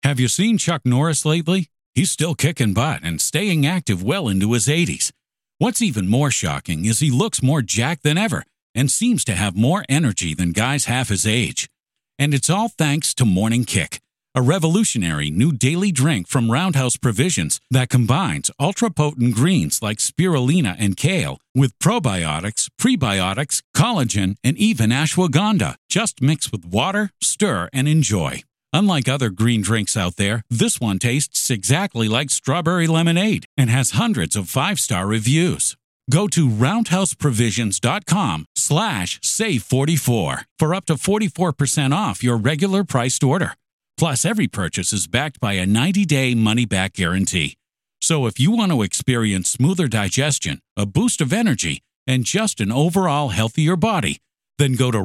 Have you seen Chuck Norris lately? He's still kicking butt and staying active well into his 80s. What's even more shocking is he looks more jacked than ever and seems to have more energy than guys half his age. And it's all thanks to Morning Kick, a revolutionary new daily drink from Roundhouse Provisions that combines ultra-potent greens like spirulina and kale with probiotics, prebiotics, collagen, and even ashwagandha. Just mix with water, stir, and enjoy. Unlike other green drinks out there, this one tastes exactly like strawberry lemonade and has hundreds of 5-star reviews. Go to roundhouseprovisions.com/save44 for up to 44% off your regular priced order. Plus, every purchase is backed by a 90-day money-back guarantee. So if you want to experience smoother digestion, a boost of energy, and just an overall healthier body, then go to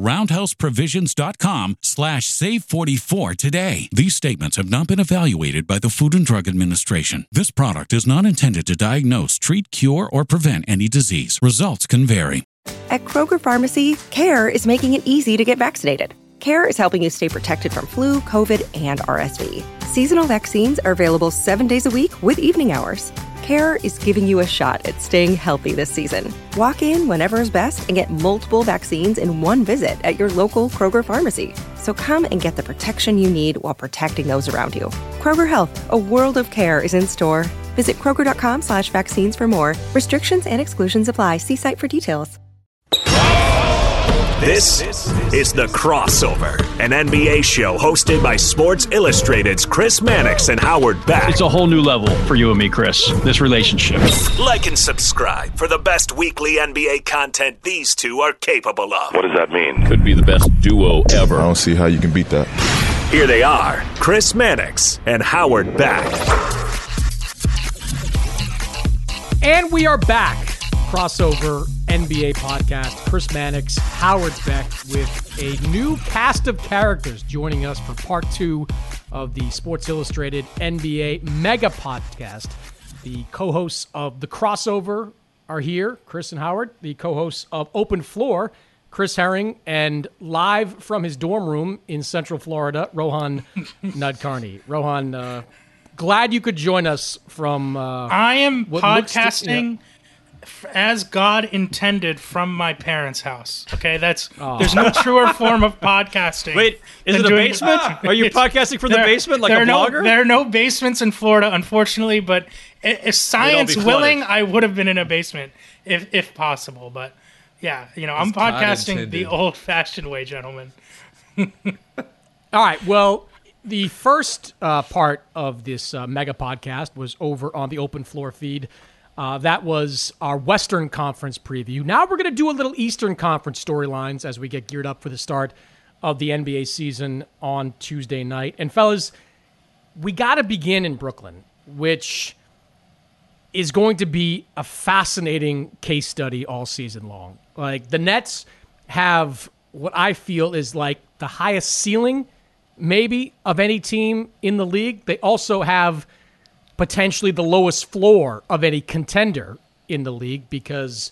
roundhouseprovisions.com/save44 today. These statements have not been evaluated by the Food and Drug Administration. This product is not intended to diagnose, treat, cure, or prevent any disease. Results can vary. At Kroger Pharmacy, CARE is making it easy to get vaccinated. CARE is helping you stay protected from flu, COVID, and RSV. Seasonal vaccines are available 7 days a week with evening hours. CARE is giving you a shot at staying healthy this season. Walk in whenever is best and get multiple vaccines in one visit at your local Kroger pharmacy. So come and get the protection you need while protecting those around you. Kroger Health, a world of care is in store. Visit Kroger.com/vaccines for more. Restrictions and exclusions apply. See site for details. This is The Crossover, an NBA show hosted by Sports Illustrated's Chris Mannix and Howard Beck. It's a whole new level for you and me, Chris, this relationship. Like and subscribe for the best weekly NBA content these two are capable of. What does that mean? Could be the best duo ever. I don't see how you can beat that. Here they are, Chris Mannix and Howard Beck. And we are back. Crossover NBA podcast. Chris Mannix, Howard Beck with a new cast of characters joining us for part 2 of the Sports Illustrated NBA Mega Podcast. The co-hosts of The Crossover are here, Chris and Howard. The co-hosts of Open Floor, Chris Herring, and live from his dorm room in Central Florida, Rohan Nadkarni. Rohan, glad you could join us from... I am podcasting... as God intended from my parents' house. Okay, there's no truer form of podcasting. Wait, is it a basement? Are you podcasting from the basement like a blogger? There are no basements in Florida, unfortunately, but if science willing, I would have been in a basement if possible. But yeah, I'm podcasting the old-fashioned way, gentlemen. All right, well, the first part of this mega podcast was over on the Open Floor feed. That was our Western Conference preview. Now we're going to do a little Eastern Conference storylines as we get geared up for the start of the NBA season on Tuesday night. And fellas, we got to begin in Brooklyn, which is going to be a fascinating case study all season long. Like, the Nets have what I feel is like the highest ceiling maybe of any team in the league. They also have potentially the lowest floor of any contender in the league because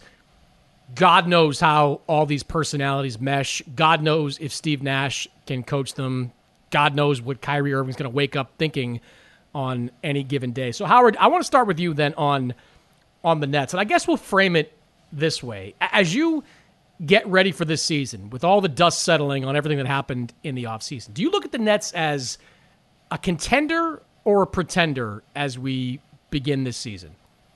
God knows how all these personalities mesh. God knows if Steve Nash can coach them. God knows what Kyrie Irving's going to wake up thinking on any given day. So, Howard, I want to start with you then on the Nets. And I guess we'll frame it this way. As you get ready for this season, with all the dust settling on everything that happened in the offseason, do you look at the Nets as a contender or a pretender as we begin this season?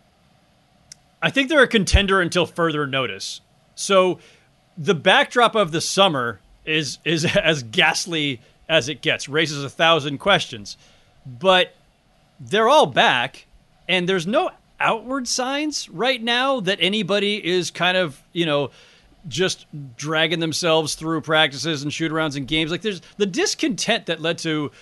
I think they're a contender until further notice. So the backdrop of the summer is as ghastly as it gets, raises 1,000 questions. But they're all back, and there's no outward signs right now that anybody is kind of, just dragging themselves through practices and shoot-arounds and games. Like, there's the discontent that led to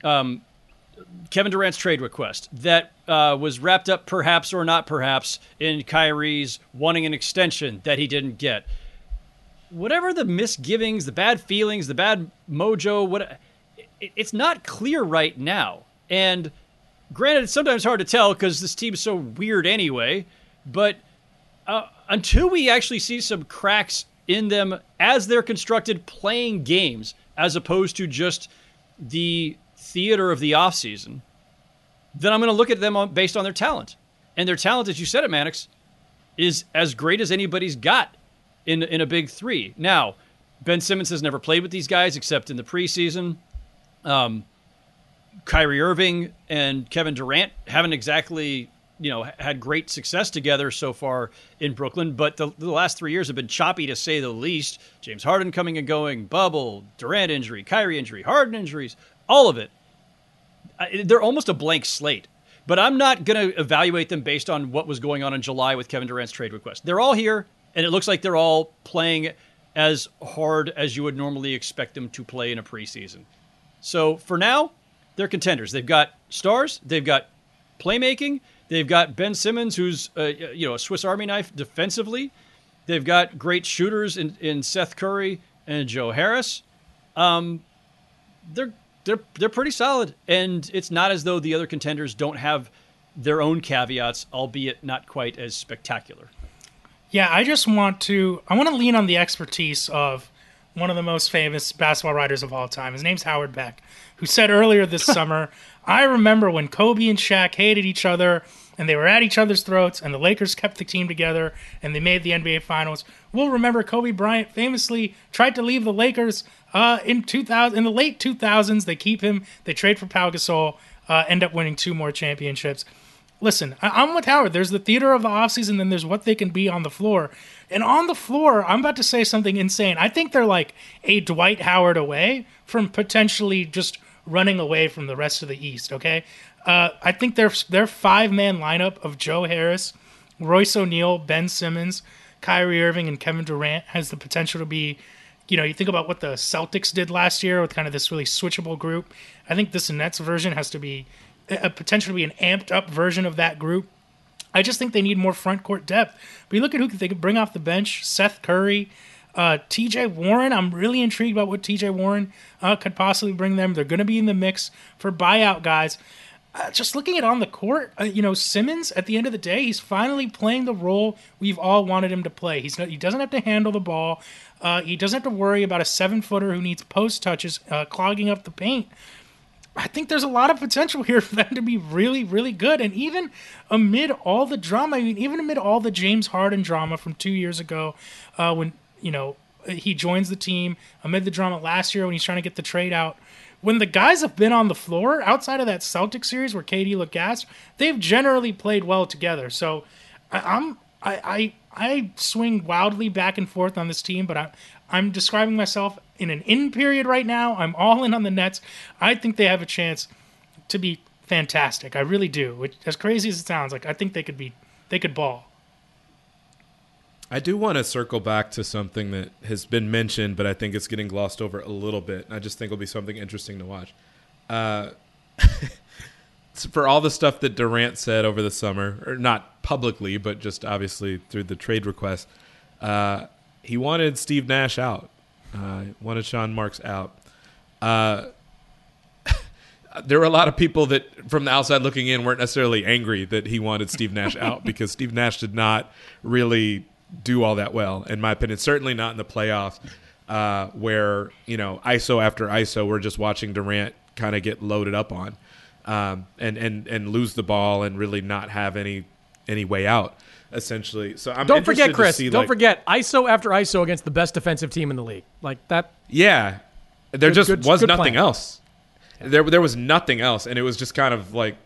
Kevin Durant's trade request that was wrapped up perhaps or not perhaps in Kyrie's wanting an extension that he didn't get. Whatever the misgivings, the bad feelings, the bad mojo, it's not clear right now. And granted, it's sometimes hard to tell because this team is so weird anyway, but until we actually see some cracks in them as they're constructed playing games, as opposed to just the theater of the offseason, then I'm going to look at them based on their talent. And their talent, as you said it, Mannix, is as great as anybody's got in a big three. Now, Ben Simmons has never played with these guys except in the preseason. Kyrie Irving and Kevin Durant haven't exactly, had great success together so far in Brooklyn, but the last 3 years have been choppy to say the least. James Harden coming and going, bubble, Durant injury, Kyrie injury, Harden injuries, all of it. They're almost a blank slate. But I'm not going to evaluate them based on what was going on in July with Kevin Durant's trade request. They're all here, and it looks like they're all playing as hard as you would normally expect them to play in a preseason. So for now, they're contenders. They've got stars. They've got playmaking. They've got Ben Simmons, who's a Swiss Army knife defensively. They've got great shooters in Seth Curry and Joe Harris. They're pretty solid, and it's not as though the other contenders don't have their own caveats, albeit not quite as spectacular. Yeah, I want to lean on the expertise of one of the most famous basketball writers of all time. His name's Howard Beck, who said earlier this summer, I remember when Kobe and Shaq hated each other and they were at each other's throats and the Lakers kept the team together and they made the NBA Finals. We'll remember Kobe Bryant famously tried to leave the Lakers in the late 2000s. They keep him. They trade for Pau Gasol, end up winning 2 more championships. Listen, I'm with Howard. There's the theater of the offseason, then there's what they can be on the floor. And on the floor, I'm about to say something insane. I think they're like a Dwight Howard away from potentially just running away from the rest of the East, okay? I think their 5-man lineup of Joe Harris, Royce O'Neal, Ben Simmons, Kyrie Irving, and Kevin Durant has the potential to be, you think about what the Celtics did last year with kind of this really switchable group. I think this Nets version has to be a potential to be an amped up version of that group. I just think they need more front court depth. But you look at who they could bring off the bench: Seth Curry, T.J. Warren. I'm really intrigued about what T.J. Warren could possibly bring them. They're going to be in the mix for buyout guys. Just looking at on the court, Simmons, at the end of the day, he's finally playing the role we've all wanted him to play. He doesn't have to handle the ball. He doesn't have to worry about a 7-footer who needs post touches clogging up the paint. I think there's a lot of potential here for them to be really, really good. And even amid all the drama, even amid all the James Harden drama from 2 years ago when, he joins the team, amid the drama last year when he's trying to get the trade out, when the guys have been on the floor, outside of that Celtics series where KD looked gassed, they've generally played well together. So I swing wildly back and forth on this team, but I'm describing myself in an in period right now. I'm all in on the Nets. I think they have a chance to be fantastic. I really do. Which, as crazy as it sounds, I think they could ball. I do want to circle back to something that has been mentioned, but I think it's getting glossed over a little bit. I just think it'll be something interesting to watch. For all the stuff that Durant said over the summer, or not publicly, but just obviously through the trade request, he wanted Steve Nash out. Wanted Sean Marks out. There were a lot of people that, from the outside looking in, weren't necessarily angry that he wanted Steve Nash out because Steve Nash did not really do all that well, in my opinion. Certainly not in the playoffs, where ISO after ISO, we're just watching Durant kind of get loaded up on, and lose the ball and really not have any way out, essentially. So don't forget, Chris. Don't forget ISO after ISO against the best defensive team in the league, like that. Yeah, there was nothing else. There was nothing else, and it was just kind of like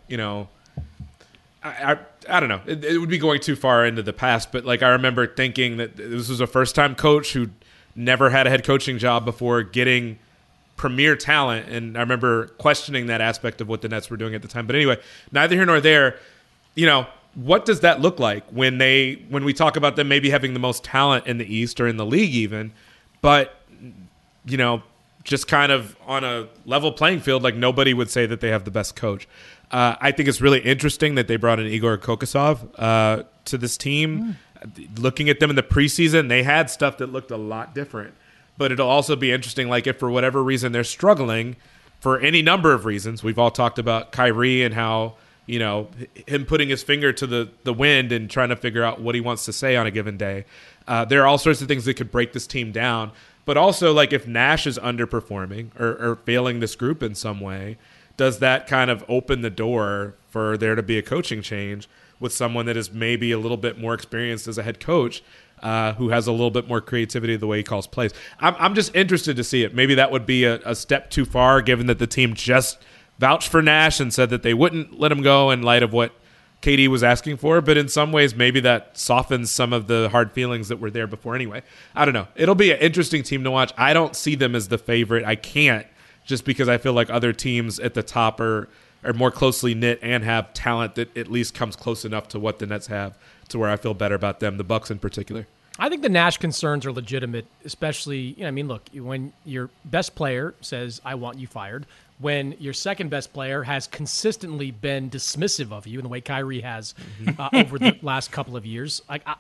I don't know. It would be going too far into the past, but I remember thinking that this was a first-time coach who never had a head coaching job before getting premier talent, and I remember questioning that aspect of what the Nets were doing at the time. But anyway, neither here nor there. What does that look like when we talk about them maybe having the most talent in the East or in the league even, but just kind of on a level playing field, like nobody would say that they have the best coach. I think it's really interesting that they brought in Igor Kokosov to this team. Looking at them in the preseason, they had stuff that looked a lot different. But it'll also be interesting, if for whatever reason they're struggling, for any number of reasons. We've all talked about Kyrie and how, him putting his finger to the wind and trying to figure out what he wants to say on a given day. There are all sorts of things that could break this team down. But also, if Nash is underperforming or failing this group in some way, does that kind of open the door for there to be a coaching change with someone that is maybe a little bit more experienced as a head coach, who has a little bit more creativity the way he calls plays? I'm just interested to see it. Maybe that would be a step too far, given that the team just vouched for Nash and said that they wouldn't let him go in light of what KD was asking for. But in some ways, maybe that softens some of the hard feelings that were there before anyway. I don't know. It'll be an interesting team to watch. I don't see them as the favorite. I can't, just because I feel like other teams at the top are more closely knit and have talent that at least comes close enough to what the Nets have to where I feel better about them, the Bucks in particular. I think the Nash concerns are legitimate, especially, look, when your best player says, I want you fired, when your second best player has consistently been dismissive of you in the way Kyrie has over the last couple of years,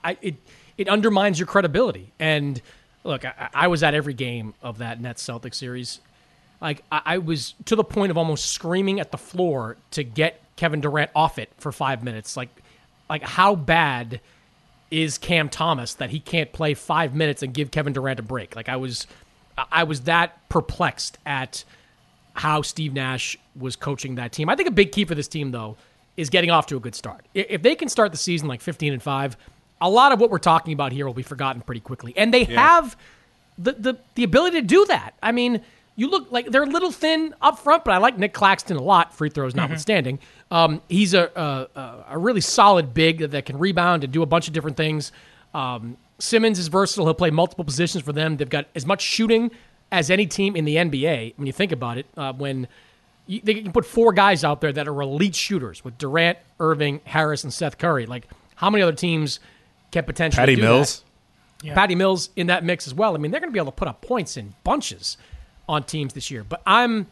it undermines your credibility. And look, I was at every game of that Nets-Celtics series. I was to the point of almost screaming at the floor to get Kevin Durant off it for 5 minutes. Like how bad is Cam Thomas that he can't play 5 minutes and give Kevin Durant a break? I was that perplexed at how Steve Nash was coaching that team. I think a big key for this team, though, is getting off to a good start. If they can start the season 15-5, a lot of what we're talking about here will be forgotten pretty quickly. And they have the ability to do that. You look like they're a little thin up front, but I like Nick Claxton a lot, free throws notwithstanding. He's a really solid big that can rebound and do a bunch of different things. Simmons is versatile. He'll play multiple positions for them. They've got as much shooting as any team in the NBA, when you think about it. They can put 4 guys out there that are elite shooters with Durant, Irving, Harris, and Seth Curry. How many other teams can potentially Patty do Mills? That? Yeah. Patty Mills in that mix as well. They're going to be able to put up points in bunches on teams this year. But I'm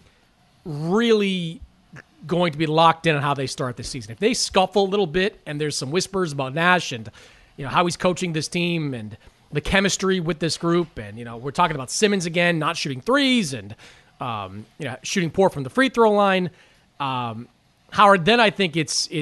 really going to be locked in on how they start this season. If they scuffle a little bit and there's some whispers about Nash and how he's coaching this team and the chemistry with this group, and we're talking about Simmons again not shooting threes and shooting poor from the free throw line, Howard, then I think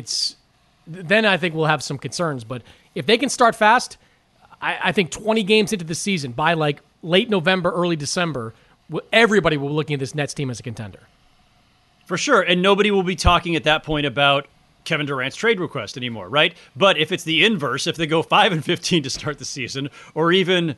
then I think we'll have some concerns. But if they can start fast, I think 20 games into the season, by late November, early December, everybody will be looking at this Nets team as a contender. For sure. And nobody will be talking at that point about Kevin Durant's trade request anymore, right? But if it's the inverse, if they go 5-15 to start the season, or even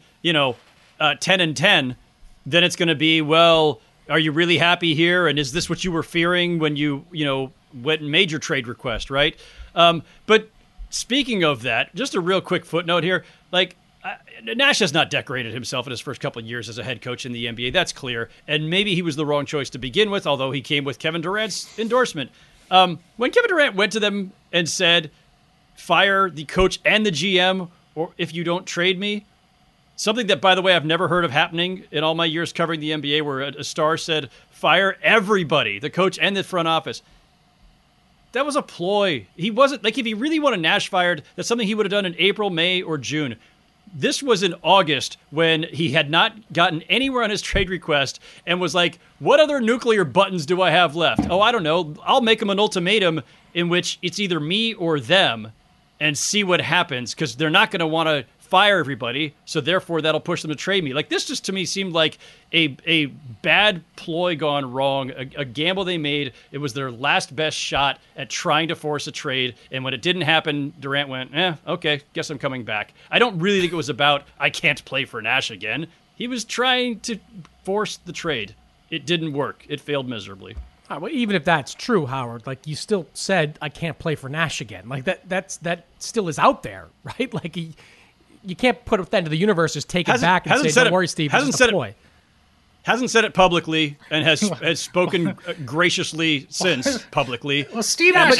10-10, then it's going to be, well, are you really happy here? And is this what you were fearing when you went and made your trade request, right? But speaking of that, just a real quick footnote here, Nash has not decorated himself in his first couple of years as a head coach in the NBA. That's clear. And maybe he was the wrong choice to begin with, although he came with Kevin Durant's endorsement. When Kevin Durant went to them and said, fire the coach and the GM, or if you don't trade me, something that, by the way, I've never heard of happening in all my years covering the NBA, where a star said, fire everybody, the coach and the front office. That was a ploy. He wasn't, if he really wanted Nash fired, that's something he would have done in April, May, or June. This was in August when he had not gotten anywhere on his trade request and was like, what other nuclear buttons do I have left? Oh, I don't know. I'll make him an ultimatum in which it's either me or them and see what happens, because they're not going to want to fire everybody, so therefore that'll push them to trade me. This just to me seemed like a bad ploy gone wrong, a gamble they made. It was their last best shot at trying to force a trade, and when it didn't happen, Durant went, okay, guess I'm coming back. I don't really think it was about, I can't play for Nash again. He was trying to force the trade. It didn't work. It failed miserably. Well, even if that's true, Howard, you still said, I can't play for Nash again. That still is out there, right? You can't put that into the universe, just take it back and say, don't worry, Steve, this is a ploy. Hasn't said it publicly and has spoken graciously since publicly. Well, Steve Nash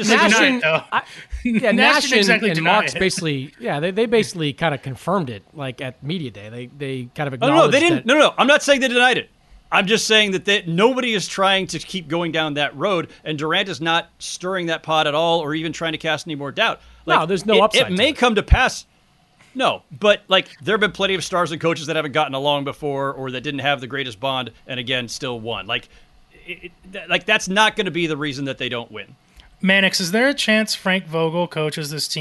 and Marks basically, they basically kind of confirmed it, at Media Day. They kind of acknowledged they didn't. No, I'm not saying they denied it. I'm just saying that nobody is trying to keep going down that road, and Durant is not stirring that pot at all or even trying to cast any more doubt. No, there's no upside. It may come to pass. No, but there have been plenty of stars and coaches that haven't gotten along before or that didn't have the greatest bond and, again, still won. That's not going to be the reason that they don't win. Mannix, is there a chance Frank Vogel coaches this team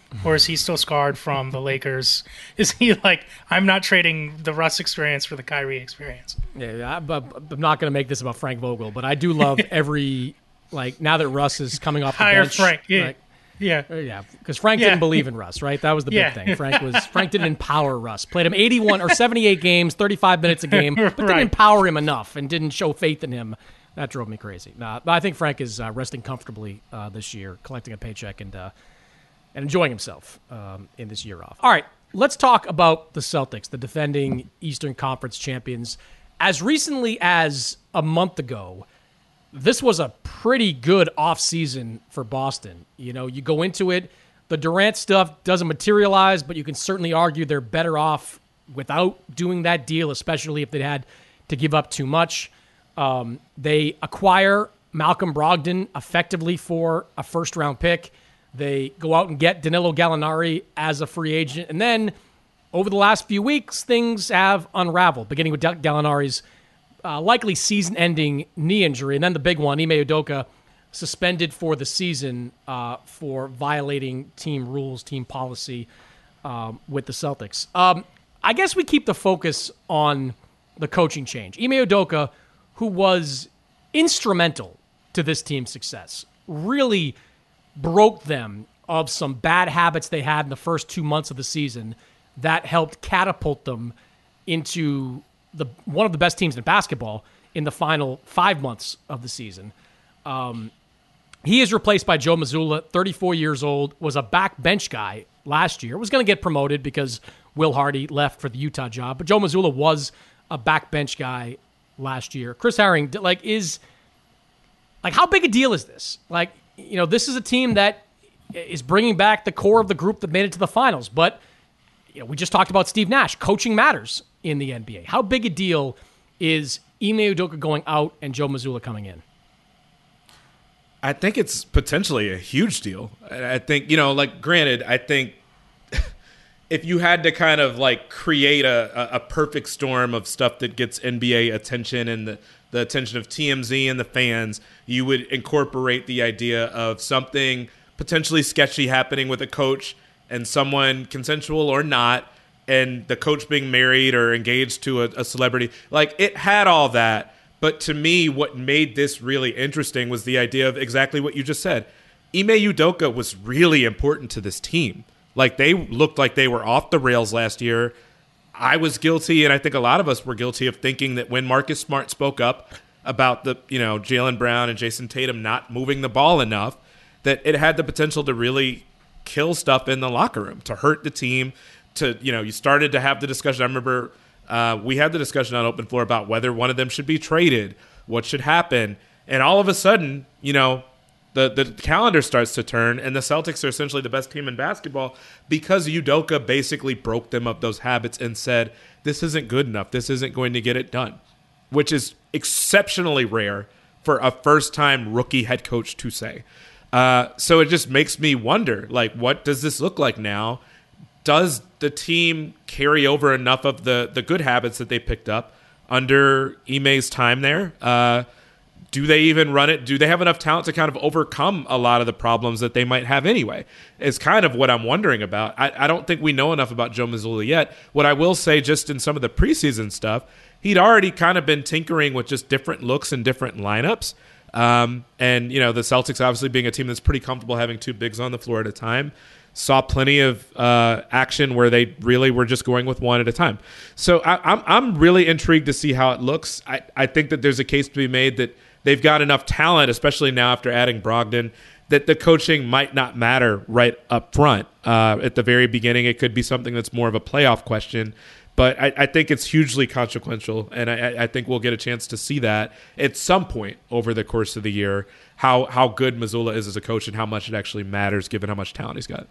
or is he still scarred from the Lakers? Is he like, I'm not trading the Russ experience for the Kyrie experience? Yeah, I'm not going to make this about Frank Vogel, but I do love every, like, now that Russ is coming off the Hire bench. Frank, yeah. Like, yeah, because Frank didn't believe in Russ, right? That was the big thing. Frank didn't empower Russ. Played him 81 or 78 games, 35 minutes a game, but didn't empower him enough and didn't show faith in him. That drove me crazy. But I think Frank is resting comfortably this year, collecting a paycheck and enjoying himself in this year off. All right, let's talk about the Celtics, the defending Eastern Conference champions. As recently as a month ago, this was a pretty good offseason for Boston. You know, you go into it, the Durant stuff doesn't materialize, but you can certainly argue they're better off without doing that deal, especially if they had to give up too much. They acquire Malcolm Brogdon effectively for a first-round pick. They go out and get Danilo Gallinari as a free agent. And then over the last few weeks, things have unraveled, beginning with Gallinari's likely season-ending knee injury. And then the big one, Ime Udoka, suspended for the season for violating team rules, team policy with the Celtics. I guess we keep the focus on the coaching change. Ime Udoka, who was instrumental to this team's success, really broke them of some bad habits they had in the first 2 months of the season that helped catapult them into one of the best teams in basketball in the final 5 months of the season. He is replaced by Joe Mazzulla, 34 years old, was a backbench guy last year, was going to get promoted because Will Hardy left for the Utah job, but Joe Mazzulla was a backbench guy last year. Chris Herring, how big a deal is this? This is a team that is bringing back the core of the group that made it to the finals. But we just talked about Steve Nash. Coaching matters in the NBA. How big a deal is Ime Udoka going out and Joe Mazzulla coming in? I think it's potentially a huge deal. I think, granted, I think if you had to kind of create a perfect storm of stuff that gets NBA attention and the attention of TMZ and the fans, you would incorporate the idea of something potentially sketchy happening with a coach and someone, consensual or not, and the coach being married or engaged to a celebrity. It had all that. But to me, what made this really interesting was the idea of exactly what you just said. Ime Udoka was really important to this team. They looked like they were off the rails last year. I was guilty, and I think a lot of us were guilty of thinking that when Marcus Smart spoke up about Jaylen Brown and Jason Tatum not moving the ball enough, that it had the potential to really kill stuff in the locker room, to hurt the team, you started to have the discussion. I remember we had the discussion on Open Floor about whether one of them should be traded, what should happen, and all of a sudden, the calendar starts to turn, and the Celtics are essentially the best team in basketball because Udoka basically broke them of those habits and said, this isn't good enough. This isn't going to get it done, which is exceptionally rare for a first-time rookie head coach to say. So it just makes me wonder, what does this look like now? Does the team carry over enough of the good habits that they picked up under Ime's time there? Do they even run it? Do they have enough talent to kind of overcome a lot of the problems that they might have anyway? It's kind of what I'm wondering about. I don't think we know enough about Joe Mazzulla yet. What I will say, just in some of the preseason stuff, he'd already kind of been tinkering with just different looks and different lineups. And, the Celtics obviously being a team that's pretty comfortable having two bigs on the floor at a time, saw plenty of action where they really were just going with one at a time. So I'm really intrigued to see how it looks. I think that there's a case to be made that they've got enough talent, especially now after adding Brogdon, that the coaching might not matter right up front. At the very beginning, it could be something that's more of a playoff question. But I think it's hugely consequential, and I think we'll get a chance to see that at some point over the course of the year, how good Mazzulla is as a coach and how much it actually matters given how much talent he's got.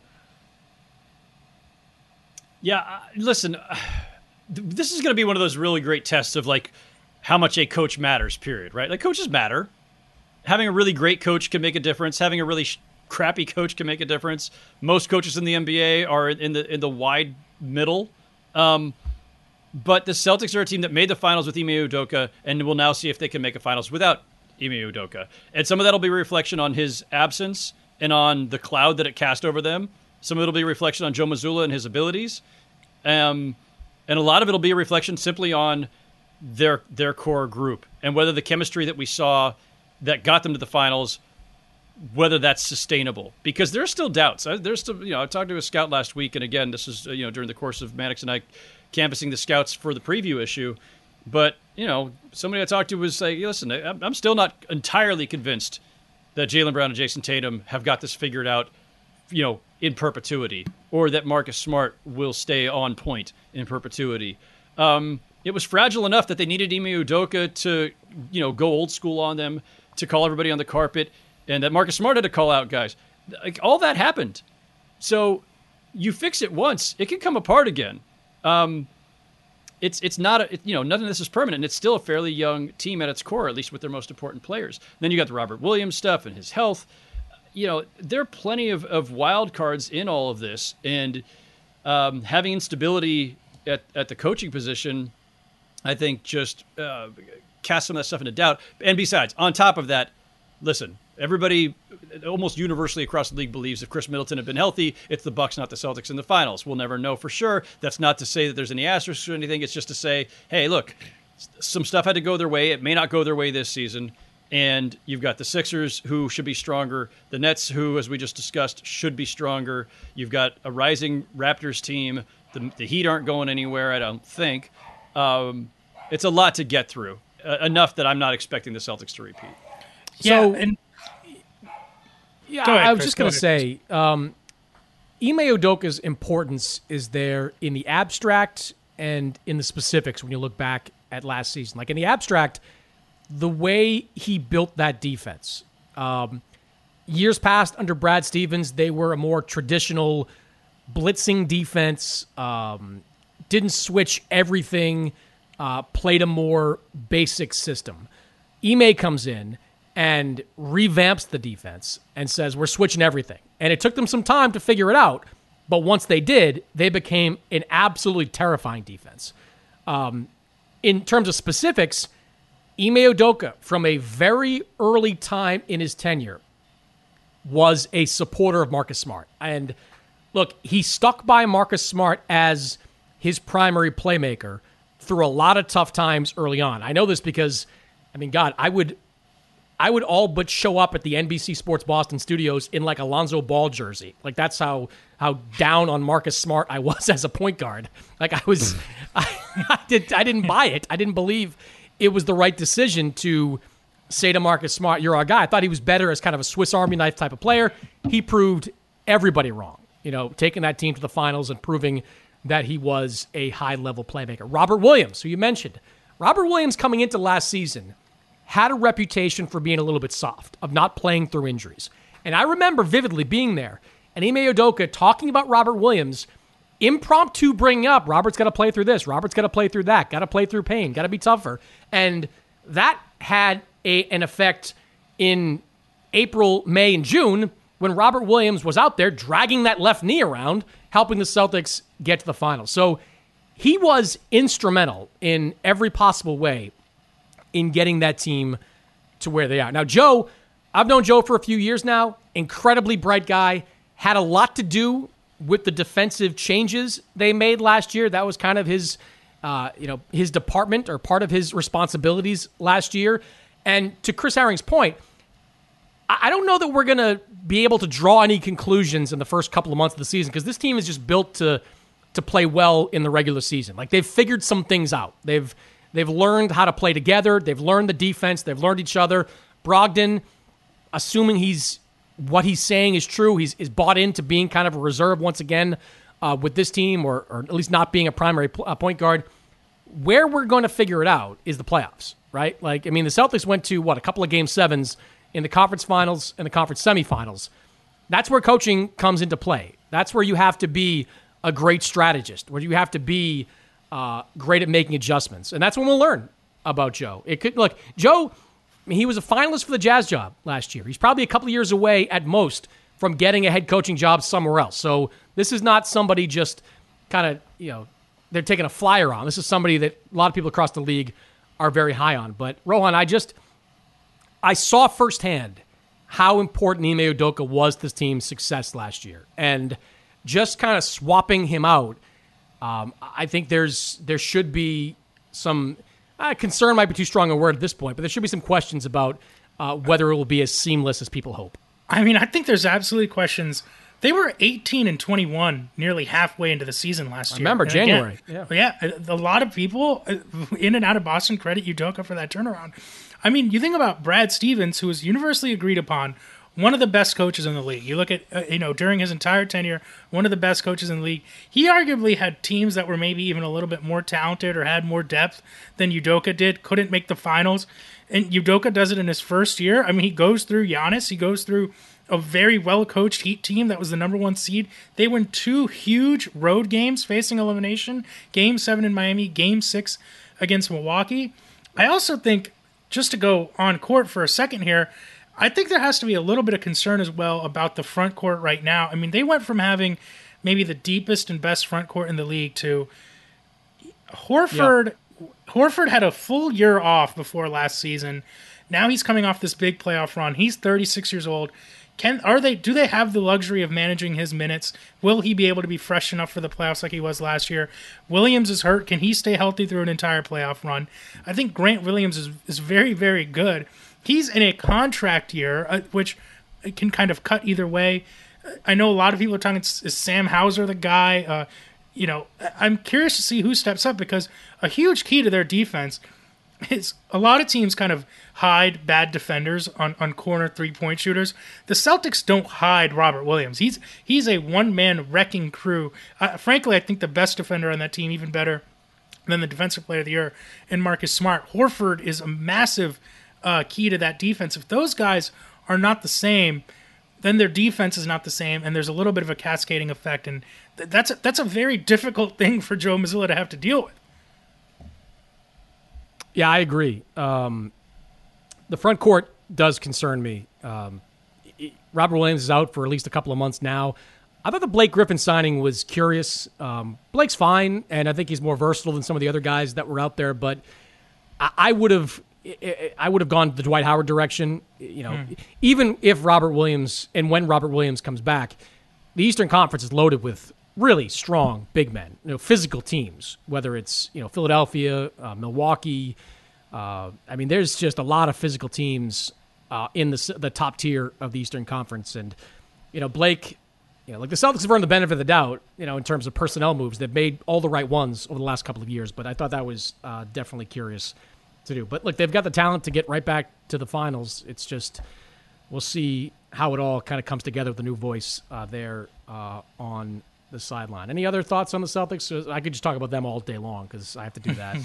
Yeah, listen, this is going to be one of those really great tests of how much a coach matters, period, right? Coaches matter. Having a really great coach can make a difference. Having a really crappy coach can make a difference. Most coaches in the NBA are in the wide middle. But the Celtics are a team that made the finals with Ime Udoka, and we'll now see if they can make a finals without Ime Udoka. And some of that will be a reflection on his absence and on the cloud that it cast over them. Some of it will be a reflection on Joe Mazzulla and his abilities. And a lot of it will be a reflection simply on their core group and whether the chemistry that we saw that got them to the finals, whether that's sustainable. Because there's still doubts. There's still, I talked to a scout last week, and again, this is during the course of Mannix and I canvassing the scouts for the preview issue. But somebody I talked to was like, listen, I'm still not entirely convinced that Jaylen Brown and Jason Tatum have got this figured out, in perpetuity, or that Marcus Smart will stay on point in perpetuity. It was fragile enough that they needed Ime Udoka to, go old school on them, to call everybody on the carpet, and that Marcus Smart had to call out guys. Like, all that happened. So you fix it once, it can come apart again. It's not, none of this is permanent, and it's still a fairly young team at its core, at least with their most important players. Then you got the Robert Williams stuff and his health. There are plenty of wild cards in all of this, and having instability at the coaching position, I think, just cast some of that stuff into doubt. And besides, on top of that, listen, everybody almost universally across the league believes if Chris Middleton had been healthy, it's the Bucks, not the Celtics, in the finals. We'll never know for sure. That's not to say that there's any asterisks or anything. It's just to say, hey, look, some stuff had to go their way. It may not go their way this season. And you've got the Sixers, who should be stronger. The Nets, who, as we just discussed, should be stronger. You've got a rising Raptors team. The Heat aren't going anywhere, I don't think. It's a lot to get through, enough that I'm not expecting the Celtics to repeat. I was just going to say, Ime Udoka's importance is there in the abstract and in the specifics when you look back at last season. Like in the abstract, the way he built that defense. Years past under Brad Stevens, they were a more traditional blitzing defense, didn't switch everything, played a more basic system. Ime comes in and revamps the defense and says, we're switching everything. And it took them some time to figure it out, but once they did, they became an absolutely terrifying defense. In terms of specifics, Ime Udoka, from a very early time in his tenure, was a supporter of Marcus Smart. And look, he stuck by Marcus Smart as his primary playmaker through a lot of tough times early on. I know this because, I would all but show up at the NBC Sports Boston studios in like a Lonzo Ball jersey. Like that's how down on Marcus Smart I was as a point guard. Like I didn't buy it. I didn't believe it was the right decision to say to Marcus Smart, you're our guy. I thought he was better as kind of a Swiss Army knife type of player. He proved everybody wrong, taking that team to the finals and proving that he was a high-level playmaker. Robert Williams, who you mentioned. Robert Williams coming into last season had a reputation for being a little bit soft, of not playing through injuries. And I remember vividly being there and Ime Udoka talking about Robert Williams, impromptu bringing up, Robert's got to play through this, Robert's got to play through that, got to play through pain, got to be tougher. And that had an effect in April, May, and June when Robert Williams was out there dragging that left knee around, helping the Celtics get to the finals. So he was instrumental in every possible way in getting that team to where they are. Now, Joe, I've known Joe for a few years now, incredibly bright guy, had a lot to do with the defensive changes they made last year. That was kind of his, his department or part of his responsibilities last year. And to Chris Herring's point, I don't know that we're going to be able to draw any conclusions in the first couple of months of the season because this team is just built to play well in the regular season. Like they've figured some things out. They've learned how to play together. They've learned the defense. They've learned each other. Brogdon, assuming what he's saying is true, is bought into being kind of a reserve once again with this team, or at least not being a primary point guard. Where we're going to figure it out is the playoffs, right? The Celtics went to, a couple of Game 7s in the conference finals and the conference semifinals. That's where coaching comes into play. That's where you have to be a great strategist, where you have to be great at making adjustments. And that's when we'll learn about Joe. Joe, he was a finalist for the Jazz job last year. He's probably a couple of years away at most from getting a head coaching job somewhere else. So this is not somebody just kind of, they're taking a flyer on. This is somebody that a lot of people across the league are very high on. But Rohan, I saw firsthand how important Ime Udoka was to this team's success last year. And just kind of swapping him out, I think there should be some concern. Might be too strong a word at this point, but there should be some questions about whether it will be as seamless as people hope. I mean, I think there's absolutely questions. They were 18-21 nearly halfway into the season last year. Remember, January. Yeah, a lot of people in and out of Boston credit Udoka for that turnaround. I mean, you think about Brad Stevens, who is universally agreed upon one of the best coaches in the league. You look at, during his entire tenure, one of the best coaches in the league. He arguably had teams that were maybe even a little bit more talented or had more depth than Udoka did, couldn't make the finals. And Udoka does it in his first year. I mean, he goes through Giannis. He goes through a very well-coached Heat team that was the number 1 seed. They win 2 huge road games facing elimination. Game 7 in Miami, Game 6 against Milwaukee. I also think, just to go on court for a second here, I think there has to be a little bit of concern as well about the front court right now. I mean, they went from having maybe the deepest and best front court in the league to Horford. Yeah. Horford had a full year off before last season. Now he's coming off this big playoff run. He's 36 years old. Do they have the luxury of managing his minutes? Will he be able to be fresh enough for the playoffs like he was last year? Williams is hurt. Can he stay healthy through an entire playoff run? I think Grant Williams is very, very good. He's in a contract year, which can kind of cut either way. I know a lot of people are talking, is Sam Hauser the guy? I'm curious to see who steps up, because a huge key to their defense is a lot of teams kind of hide bad defenders on corner three-point shooters. The Celtics don't hide Robert Williams. He's a one-man wrecking crew. Frankly, I think the best defender on that team, even better than the defensive player of the year, and Marcus Smart. Horford is a massive key to that defense. If those guys are not the same, then their defense is not the same, and there's a little bit of a cascading effect, and that's a very difficult thing for Joe Mazzulla to have to deal with. Yeah, I agree. The front court does concern me. Robert Williams is out for at least a couple of months now. I thought the Blake Griffin signing was curious. Blake's fine, and I think he's more versatile than some of the other guys that were out there, but I would have gone the Dwight Howard direction. Even if Robert Williams, and when Robert Williams comes back, the Eastern Conference is loaded with really strong big men, physical teams, whether it's, Philadelphia, Milwaukee. There's just a lot of physical teams in the top tier of the Eastern Conference. And, Blake, like the Celtics have earned the benefit of the doubt, in terms of personnel moves. They've made all the right ones over the last couple of years, but I thought that was definitely curious to do. But look, they've got the talent to get right back to the finals. It's just, we'll see how it all kind of comes together with the new voice there on the sideline. Any other thoughts on the Celtics? I could just talk about them all day long because I have to do that.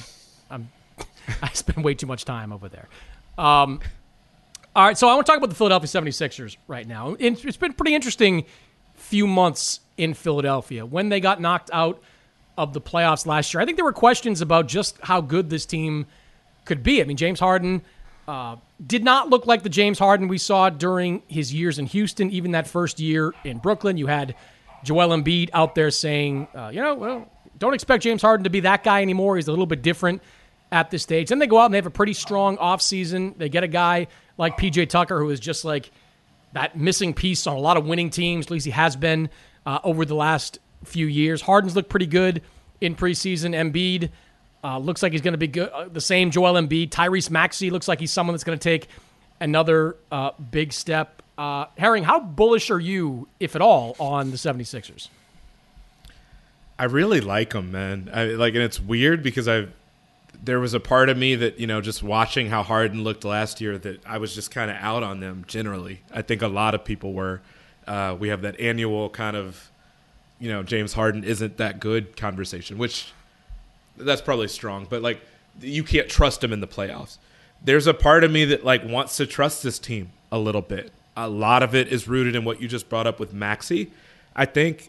I spend way too much time over there. All right, so I want to talk about the Philadelphia 76ers right now. It's been a pretty interesting few months in Philadelphia. When they got knocked out of the playoffs last year, I think there were questions about just how good this team could be. I mean, James Harden did not look like the James Harden we saw during his years in Houston. Even that first year in Brooklyn, you had Joel Embiid out there saying, don't expect James Harden to be that guy anymore. He's a little bit different at this stage. Then they go out and they have a pretty strong offseason. They get a guy like PJ Tucker, who is just like that missing piece on a lot of winning teams. At least he has been over the last few years. Harden's looked pretty good in preseason. Embiid looks like he's going to be good. The same Joel Embiid. Tyrese Maxey looks like he's someone that's going to take another big step. Herring, how bullish are you, if at all, on the 76ers? I really like them, man. And it's weird because there was a part of me that, just watching how Harden looked last year, that I was just kind of out on them generally. I think a lot of people were. We have that annual kind of, James Harden isn't that good conversation, which that's probably strong, but you can't trust him in the playoffs. There's a part of me that wants to trust this team a little bit. A lot of it is rooted in what you just brought up with Maxey. I think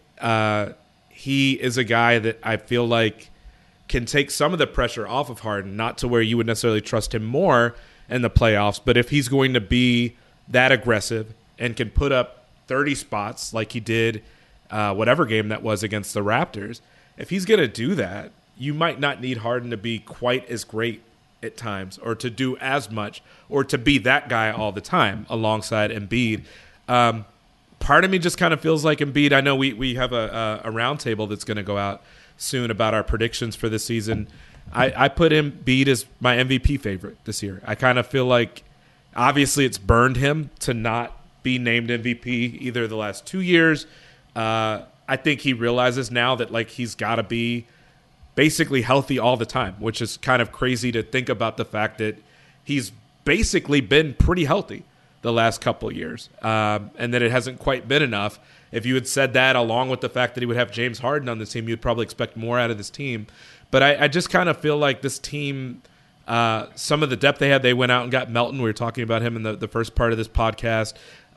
he is a guy that I feel like can take some of the pressure off of Harden, not to where you would necessarily trust him more in the playoffs, but if he's going to be that aggressive and can put up 30 spots like he did whatever game that was against the Raptors, if he's going to do that, you might not need Harden to be quite as great at times, or to do as much, or to be that guy all the time alongside Embiid. But part of me just kind of feels like Embiid. I know we have a roundtable that's going to go out soon about our predictions for this season. I put Embiid as my MVP favorite this year. I kind of feel like obviously it's burned him to not be named MVP either the last 2 years. I think he realizes now that like he's got to be basically healthy all the time, which is kind of crazy to think about the fact that he's basically been pretty healthy the last couple of years, and that it hasn't quite been enough. If you had said that along with the fact that he would have James Harden on the team, you'd probably expect more out of this team. But I just kind of feel like this team, some of the depth they had, they went out and got Melton. We were talking about him in the first part of this podcast.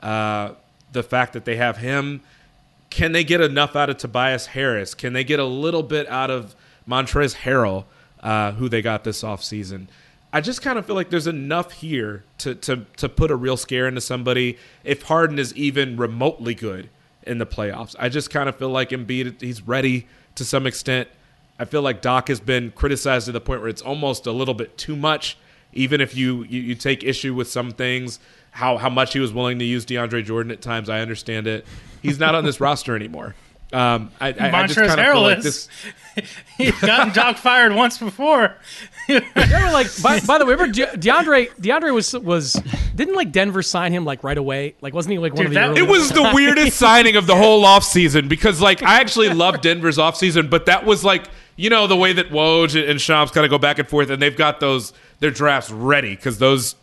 The fact that they have him, can they get enough out of Tobias Harris? Can they get a little bit out of Montrezl Harrell, who they got this offseason? I just kind of feel like there's enough here to put a real scare into somebody if Harden is even remotely good in the playoffs. I just kind of feel like Embiid, he's ready to some extent. I feel like Doc has been criticized to the point where it's almost a little bit too much, even if you take issue with some things, how much he was willing to use DeAndre Jordan at times. I understand it. He's not on this roster anymore. I just kind of feel like this. He's gotten Doc fired once before. They were like, by the way, remember DeAndre was didn't like Denver sign him like right away? Like wasn't he like one of the early? It was the weirdest signing of the whole offseason because like I actually love Denver's offseason, but that was like, you know, the way that Woj and Shams kind of go back and forth, and they've got their drafts ready because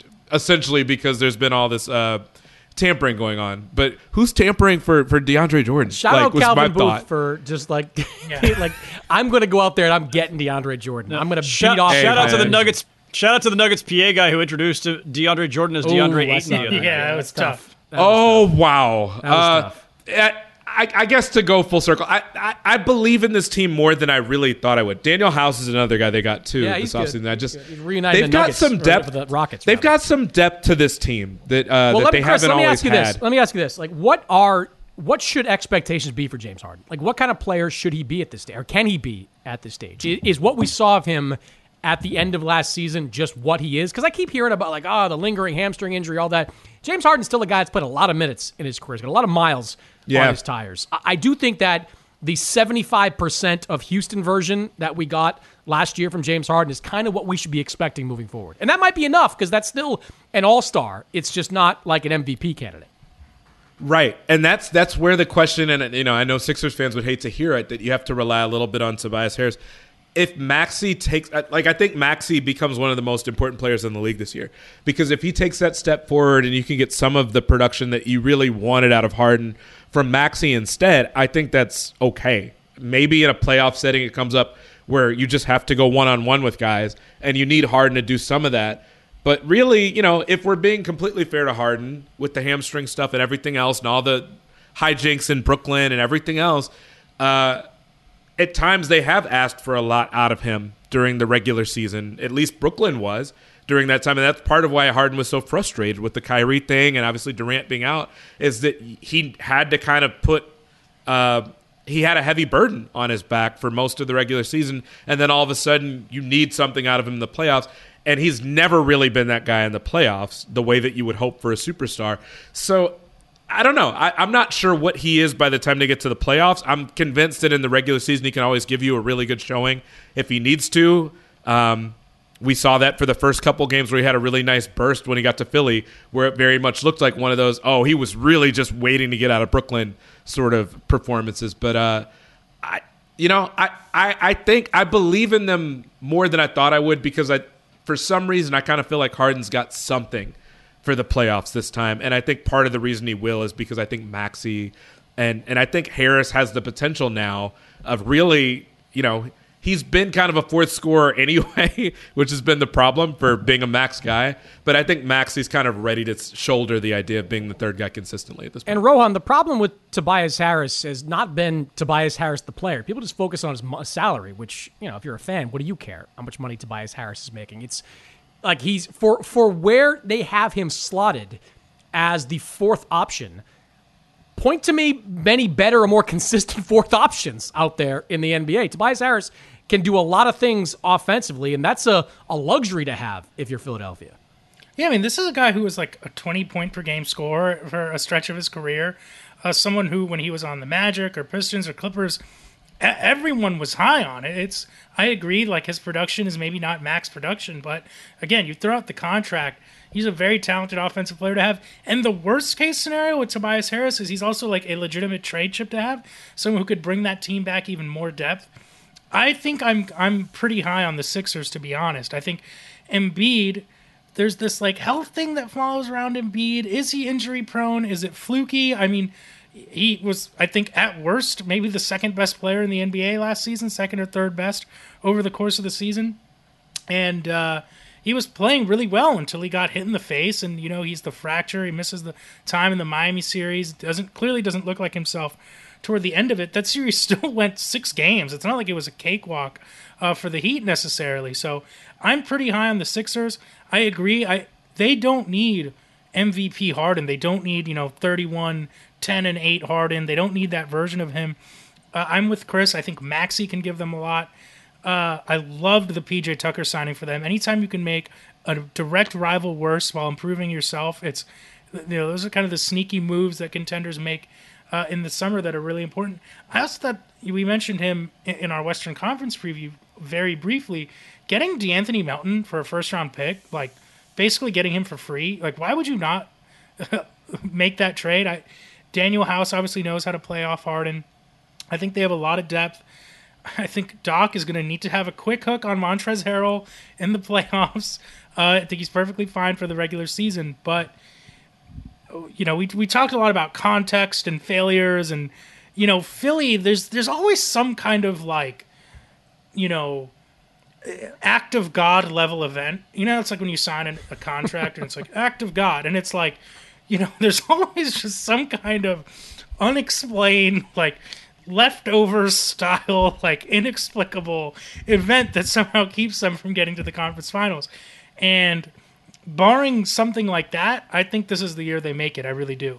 there's been all this tampering going on. But who's tampering for DeAndre Jordan? Shout out Calvin Booth for just like like I'm going to go out there and I'm getting DeAndre Jordan. I'm going to beat off. Shout out to the Nuggets. Shout out to the Nuggets PA guy who introduced DeAndre Jordan as DeAndre Ayton. Yeah, that was tough. Wow. That was tough. I guess to go full circle, I believe in this team more than I really thought I would. Daniel House is another guy they got too this offseason. They've got some depth. The Rockets. They've got some depth to this team that they haven't always had. Let me ask you this: like, what should expectations be for James Harden? Like, what kind of player should he be at this stage, or can he be at this stage? Is what we saw of him at the end of last season just what he is? Because I keep hearing about like, the lingering hamstring injury, all that. James Harden's still a guy that's played a lot of minutes in his career. He's got a lot of miles on his tires. I do think that the 75% of Houston version that we got last year from James Harden is kind of what we should be expecting moving forward. And that might be enough because that's still an all-star. It's just not like an MVP candidate. Right. And that's where the question, and you know, I know Sixers fans would hate to hear it, that you have to rely a little bit on Tobias Harris. If Maxey takes, like, I think Maxey becomes one of the most important players in the league this year, because if he takes that step forward and you can get some of the production that you really wanted out of Harden from Maxey instead, I think that's okay. Maybe in a playoff setting it comes up where you just have to go one-on-one with guys and you need Harden to do some of that. But really, you know, if we're being completely fair to Harden with the hamstring stuff and everything else and all the hijinks in Brooklyn and everything else, at times they have asked for a lot out of him during the regular season. At least Brooklyn was during that time. And that's part of why Harden was so frustrated with the Kyrie thing and obviously Durant being out, is that he had to kind of he had a heavy burden on his back for most of the regular season. And then all of a sudden you need something out of him in the playoffs. And he's never really been that guy in the playoffs the way that you would hope for a superstar. So I don't know. I'm not sure what he is by the time they get to the playoffs. I'm convinced that in the regular season he can always give you a really good showing if he needs to. We saw that for the first couple games where he had a really nice burst when he got to Philly, where it very much looked like one of those, he was really just waiting to get out of Brooklyn sort of performances. But I think I believe in them more than I thought I would, because for some reason I kind of feel like Harden's got something for the playoffs this time. And I think part of the reason he will is because I think Maxey and I think Harris has the potential now of really, you know, he's been kind of a fourth scorer anyway, which has been the problem for being a max guy. But I think Maxey's kind of ready to shoulder the idea of being the third guy consistently at this point. And Rohan, the problem with Tobias Harris has not been Tobias Harris the player. People just focus on his salary, which, you know, if you're a fan, what do you care how much money Tobias Harris is making? It's like he's for where they have him slotted as the fourth option. Point to me many better or more consistent fourth options out there in the NBA. Tobias Harris can do a lot of things offensively, and that's a luxury to have if you're Philadelphia. Yeah, I mean, this is a guy who was like a 20-point-per-game scorer for a stretch of his career. Someone who, when he was on the Magic or Pistons or Clippers, everyone was high on it. I agree, like his production is maybe not max production, but again, you throw out the contract, he's a very talented offensive player to have. And the worst case scenario with Tobias Harris is he's also like a legitimate trade chip to have, someone who could bring that team back even more depth. I think I'm pretty high on the Sixers, to be honest. I think Embiid, there's this like health thing that follows around Embiid. Is he injury prone? Is it fluky? I mean, he was, I think, at worst, maybe the second best player in the NBA last season, second or third best over the course of the season. And he was playing really well until he got hit in the face. And, he's the fracture. He misses the time in the Miami series. Clearly doesn't look like himself toward the end of it. That series still went 6 games. It's not like it was a cakewalk for the Heat necessarily. So I'm pretty high on the Sixers. I agree. They don't need MVP Harden. They don't need, 31, 10, and 8 Harden. They don't need that version of him. I'm with Chris. I think Maxey can give them a lot. I loved the PJ Tucker signing for them. Anytime you can make a direct rival worse while improving yourself, those are kind of the sneaky moves that contenders make in the summer that are really important. I also thought we mentioned him in our Western Conference preview very briefly. Getting DeAnthony Melton for a first-round pick, like basically getting him for free, like why would you not make that trade? Daniel House obviously knows how to play off Harden. I think they have a lot of depth. I think Doc is going to need to have a quick hook on Montrezl Harrell in the playoffs. I think he's perfectly fine for the regular season, but we talked a lot about context and failures, and Philly. There's always some kind of like, act of God level event. It's like when you sign a contract and it's like act of God, and it's like, there's always just some kind of unexplained, like leftover style, like inexplicable event that somehow keeps them from getting to the conference finals. And barring something like that, I think this is the year they make it. I really do.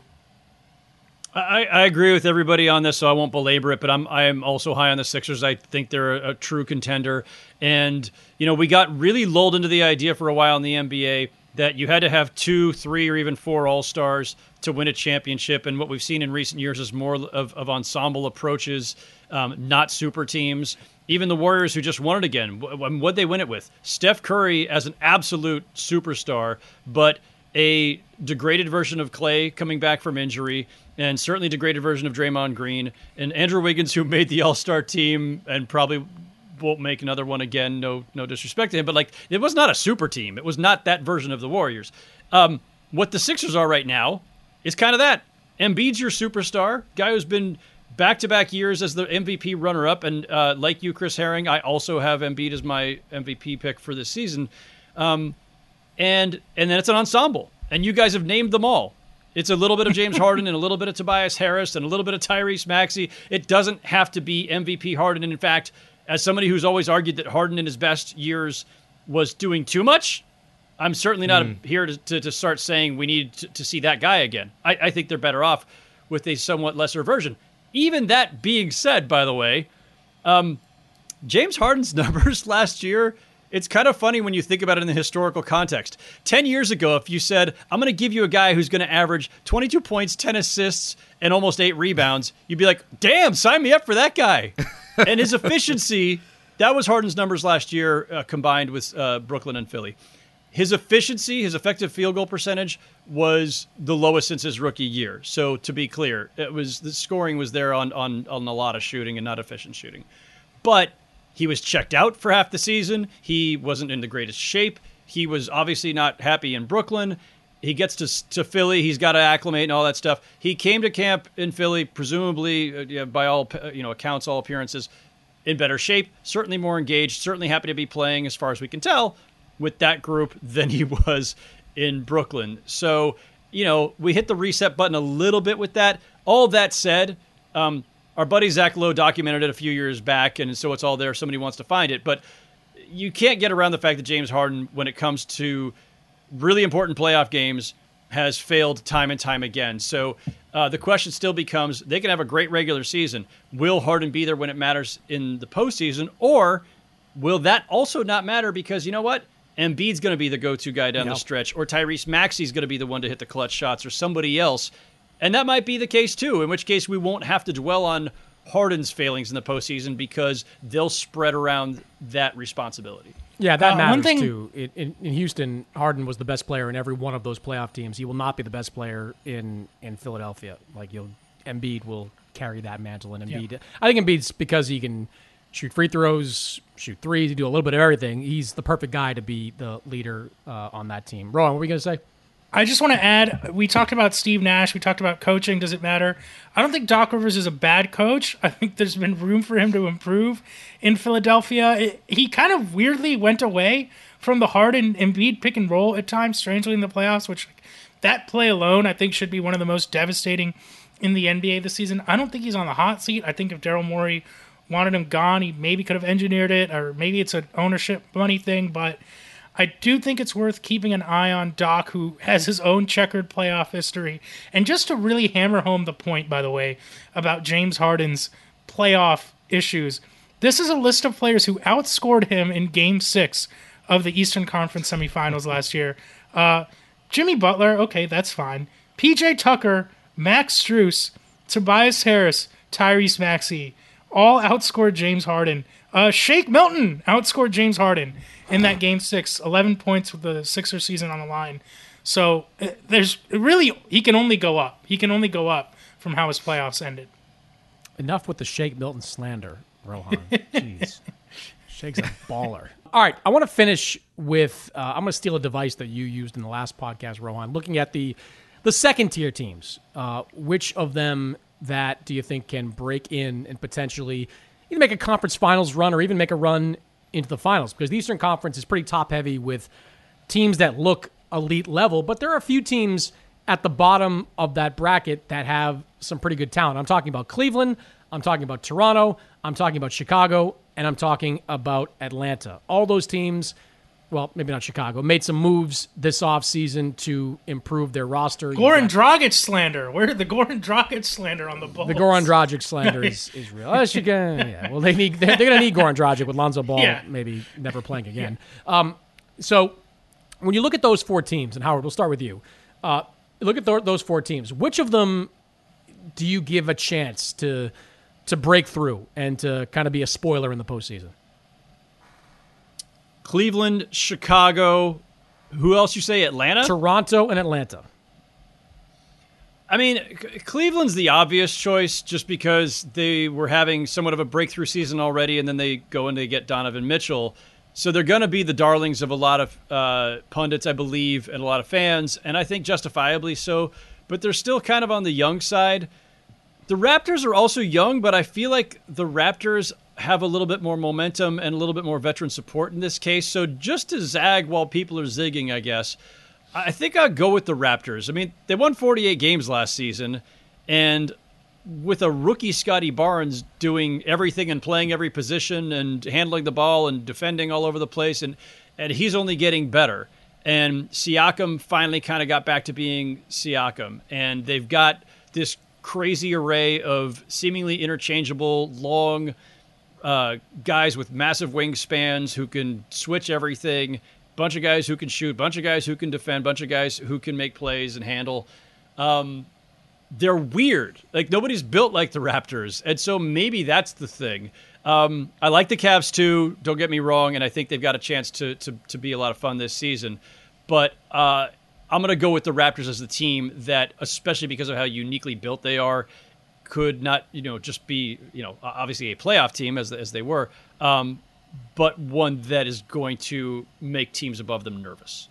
I agree with everybody on this, so I won't belabor it, but I am also high on the Sixers. I think they're a true contender. And, we got really lulled into the idea for a while in the NBA that you had to have 2, 3, or even 4 All-Stars to win a championship. And what we've seen in recent years is more of ensemble approaches, not super teams. Even the Warriors, who just won it again, what'd they win it with? Steph Curry as an absolute superstar, but a degraded version of Clay coming back from injury, and certainly degraded version of Draymond Green, and Andrew Wiggins, who made the All-Star team and probably won't make another one again. No disrespect to him, but it was not a super team. It was not that version of the Warriors. What the Sixers are right now is kind of that. Embiid's your superstar, guy who's been back-to-back years as the MVP runner-up, and like you, Chris Herring, I also have Embiid as my MVP pick for this season. And then it's an ensemble, and you guys have named them all. It's a little bit of James Harden and a little bit of Tobias Harris and a little bit of Tyrese Maxey. It doesn't have to be MVP Harden. And in fact, as somebody who's always argued that Harden in his best years was doing too much, I'm certainly not here to start saying we need to see that guy again. I think they're better off with a somewhat lesser version. Even that being said, by the way, James Harden's numbers last year, it's kind of funny when you think about it in the historical context. 10 years ago, if you said, I'm going to give you a guy who's going to average 22 points, 10 assists, and almost 8 rebounds, you'd be like, damn, sign me up for that guy. And his efficiency, that was Harden's numbers last year combined with Brooklyn and Philly. His efficiency, his effective field goal percentage was the lowest since his rookie year. So to be clear, the scoring was there on a lot of shooting and not efficient shooting. But he was checked out for half the season. He wasn't in the greatest shape. He was obviously not happy in Brooklyn. He gets to Philly. He's got to acclimate and all that stuff. He came to camp in Philly, presumably, by all accounts, all appearances, in better shape, certainly more engaged, certainly happy to be playing, as far as we can tell, with that group than he was in Brooklyn. So, we hit the reset button a little bit with that. All that said, our buddy Zach Lowe documented it a few years back, and so it's all there if somebody wants to find it. But you can't get around the fact that James Harden, when it comes to really important playoff games, has failed time and time again. So the question still becomes, they can have a great regular season. Will Harden be there when it matters in the postseason? Or will that also not matter because, you know what? Embiid's going to be the go-to guy down the stretch, or Tyrese Maxey's going to be the one to hit the clutch shots, or somebody else. And that might be the case too, in which case we won't have to dwell on Harden's failings in the postseason because they'll spread around that responsibility. Yeah, that matters too. In Houston, Harden was the best player in every one of those playoff teams. He will not be the best player in Philadelphia. Embiid will carry that mantle, and Embiid. I think Embiid's because he can shoot free throws, shoot threes, he do a little bit of everything. He's the perfect guy to be the leader on that team. Rowan, what were we going to say? I just want to add, we talked about Steve Nash. We talked about coaching. Does it matter? I don't think Doc Rivers is a bad coach. I think there's been room for him to improve in Philadelphia. He kind of weirdly went away from the Harden and Embiid pick and roll at times, strangely, in the playoffs, which that play alone I think should be one of the most devastating in the NBA this season. I don't think he's on the hot seat. I think if Daryl Morey wanted him gone, he maybe could have engineered it, or maybe it's an ownership money thing, but I do think it's worth keeping an eye on Doc, who has his own checkered playoff history. And just to really hammer home the point, by the way, about James Harden's playoff issues, this is a list of players who outscored him in Game 6 of the Eastern Conference semifinals last year. Jimmy Butler, okay, that's fine. PJ Tucker, Max Strus, Tobias Harris, Tyrese Maxey, all outscored James Harden. Shake Milton outscored James Harden in that Game 6, 11 points with the Sixers season on the line. So he can only go up. He can only go up from how his playoffs ended. Enough with the Shake Milton slander, Rohan. Jeez. Shake's a baller. All right, I want to finish with, I'm going to steal a device that you used in the last podcast, Rohan, looking at the second-tier teams. Which of them that do you think can break in and potentially either make a conference finals run or even make a run into the finals? Because the Eastern Conference is pretty top-heavy with teams that look elite level, but there are a few teams at the bottom of that bracket that have some pretty good talent. I'm talking about Cleveland, I'm talking about Toronto, I'm talking about Chicago, and I'm talking about Atlanta. All those teams, well, maybe not Chicago, made some moves this offseason to improve their roster. Goran Dragic slander. Where did the Goran Dragic slander on the Bulls? The Goran Dragic slander is real. Well, they're going to need Goran Dragic with Lonzo Ball maybe never playing again. Yeah. So when you look at those four teams, and Howard, we'll start with you. Look at those four teams. Which of them do you give a chance to break through and to kind of be a spoiler in the postseason? Cleveland, Chicago, who else you say? Atlanta? Toronto and Atlanta. I mean, Cleveland's the obvious choice just because they were having somewhat of a breakthrough season already, and then they go and they get Donovan Mitchell. So they're going to be the darlings of a lot of pundits, I believe, and a lot of fans, and I think justifiably so. But they're still kind of on the young side. The Raptors are also young, but I feel like the Raptors have a little bit more momentum and a little bit more veteran support in this case. So just to zag while people are zigging, I guess, I think I'll go with the Raptors. I mean, they won 48 games last season, and with a rookie Scotty Barnes doing everything and playing every position and handling the ball and defending all over the place, and he's only getting better. And Siakam finally kind of got back to being Siakam, and they've got this crazy array of seemingly interchangeable, long guys with massive wingspans who can switch everything, bunch of guys who can shoot, bunch of guys who can defend, bunch of guys who can make plays and handle. They're weird. Like, nobody's built like the Raptors, and so maybe that's the thing. I like the Cavs too, don't get me wrong, and I think they've got a chance to be a lot of fun this season. But I'm going to go with the Raptors as the team that, especially because of how uniquely built they are, could not, just be, obviously a playoff team as they were, but one that is going to make teams above them nervous.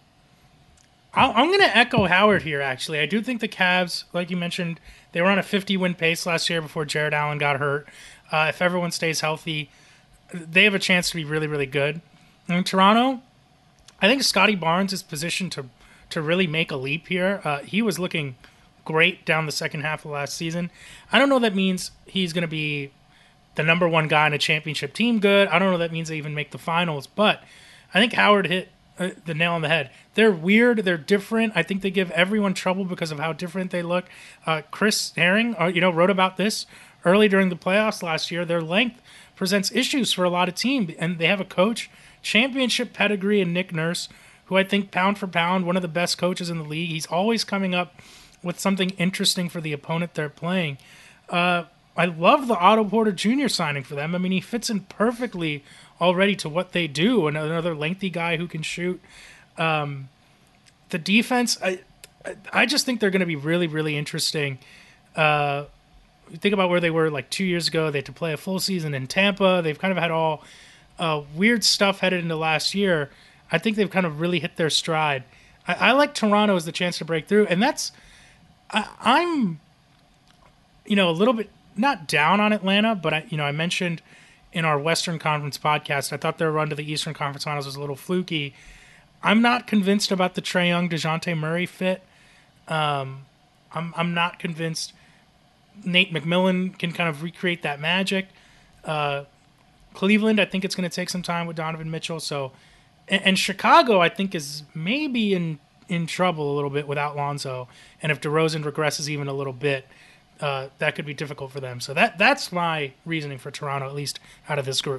I'm going to echo Howard here, actually. I do think the Cavs, like you mentioned, they were on a 50-win pace last year before Jared Allen got hurt. If everyone stays healthy, they have a chance to be really, really good. And in Toronto, I think Scotty Barnes is positioned to really make a leap here. He was looking great down the second half of last season. I don't know if that means he's going to be the number one guy in a championship team good. I don't know if that means they even make the finals. But I think Howard hit the nail on the head. They're weird. They're different. I think they give everyone trouble because of how different they look. Chris Herring, wrote about this early during the playoffs last year. Their length presents issues for a lot of teams, and they have a coach, championship pedigree in Nick Nurse, who I think pound for pound, one of the best coaches in the league. He's always coming up with something interesting for the opponent they're playing. I love the Otto Porter Jr. signing for them. I mean, he fits in perfectly already to what they do. Another lengthy guy who can shoot. The defense, I just think they're going to be really, really interesting. Think about where they were like 2 years ago. They had to play a full season in Tampa. They've kind of had all weird stuff headed into last year. I think they've kind of really hit their stride. I like Toronto as the chance to break through, and I'm a little bit not down on Atlanta, but I mentioned in our Western Conference podcast, I thought their run to the Eastern Conference Finals was a little fluky. I'm not convinced about the Trae Young DeJounte Murray fit. I'm not convinced Nate McMillan can kind of recreate that magic. Cleveland, I think it's going to take some time with Donovan Mitchell. So, and Chicago, I think, is maybe in trouble a little bit without Lonzo. And if DeRozan regresses even a little bit, that could be difficult for them. So that's my reasoning for Toronto, at least out of this group.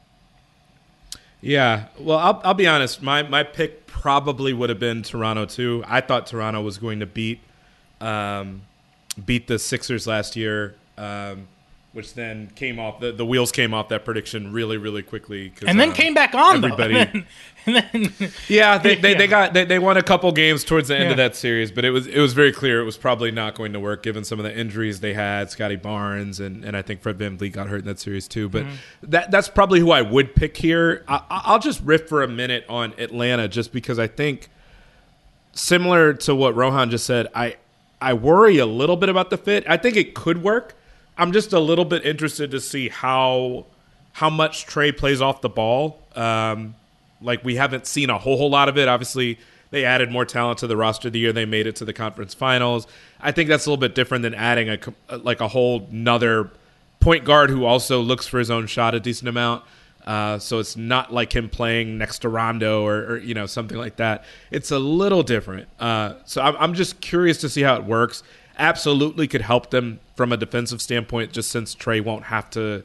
Yeah, well, I'll be honest. My pick probably would have been Toronto too. I thought Toronto was going to beat the Sixers last year, which then came off the wheels came off that prediction really, really quickly. And then came back on everybody. They won a couple games towards the end of that series, but it was very clear it was probably not going to work given some of the injuries they had. Scotty Barnes and I think Fred VanVleet got hurt in that series too. But that's probably who I would pick here. I'll just riff for a minute on Atlanta just because I think similar to what Rohan just said, I worry a little bit about the fit. I think it could work. I'm just a little bit interested to see how much Trae plays off the ball. Like we haven't seen a whole lot of it. Obviously, they added more talent to the roster the year they made it to the conference finals. I think that's a little bit different than adding a whole nother point guard who also looks for his own shot a decent amount. So it's not like him playing next to Rondo or something like that. It's a little different. So I'm just curious to see how it works. Absolutely could help them from a defensive standpoint, just since Trae won't have to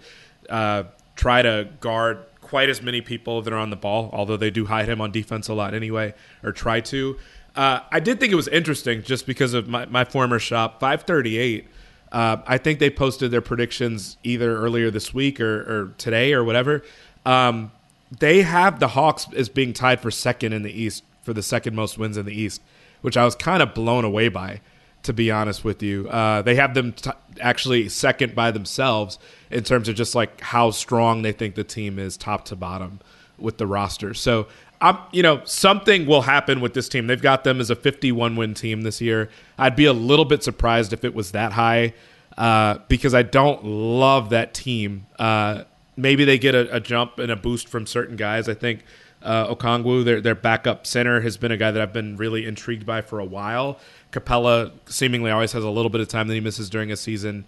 try to guard quite as many people that are on the ball, although they do hide him on defense a lot anyway, or try to. I did think it was interesting just because of my former shop, 538. I think they posted their predictions either earlier this week or today or whatever. They have the Hawks as being tied for second in the East for the second most wins in the East, which I was kind of blown away by, to be honest with you. They have them actually second by themselves in terms of just like how strong they think the team is top to bottom with the roster. So something will happen with this team. They've got them as a 51-win team this year. I'd be a little bit surprised if it was that high because I don't love that team. Maybe they get a jump and a boost from certain guys. I think Okongwu, their backup center, has been a guy that I've been really intrigued by for a while. Capella seemingly always has a little bit of time that he misses during a season.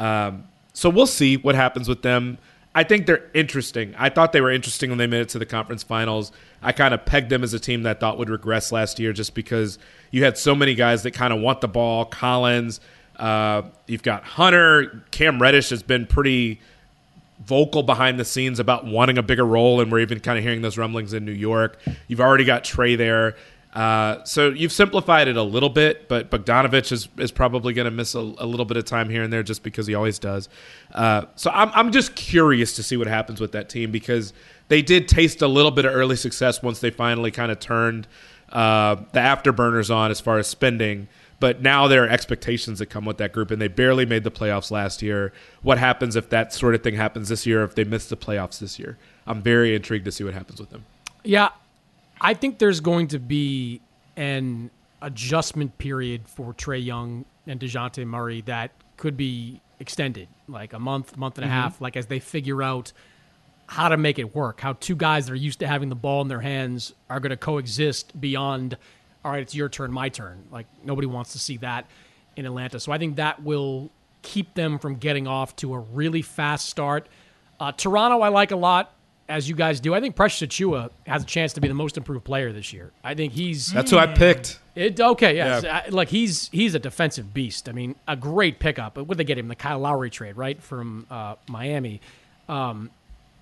So we'll see what happens with them. I think they're interesting. I thought they were interesting when they made it to the conference finals. I kind of pegged them as a team that I thought would regress last year just because you had so many guys that kind of want the ball. Collins, you've got Hunter. Cam Reddish has been pretty vocal behind the scenes about wanting a bigger role, and we're even kind of hearing those rumblings in New York. You've already got Trae there. So you've simplified it a little bit, but Bogdanovich is probably going to miss a little bit of time here and there just because he always does. So I'm just curious to see what happens with that team because they did taste a little bit of early success once they finally kind of turned the afterburners on as far as spending. But now there are expectations that come with that group, and they barely made the playoffs last year. What happens if that sort of thing happens this year, if they miss the playoffs this year? I'm very intrigued to see what happens with them. Yeah, I think there's going to be an adjustment period for Trae Young and DeJounte Murray that could be extended, like a month and a half, like as they figure out how to make it work, how two guys that are used to having the ball in their hands are going to coexist beyond, all right, it's your turn, my turn. Like, nobody wants to see that in Atlanta. So I think that will keep them from getting off to a really fast start. Toronto I like a lot, as you guys do. I think Precious Achiuwa has a chance to be the most improved player this year. I think he's... That's who I picked. Okay, yes. Yeah. Like, he's a defensive beast. I mean, a great pickup. What did they get him? The Kyle Lowry trade, right, from Miami.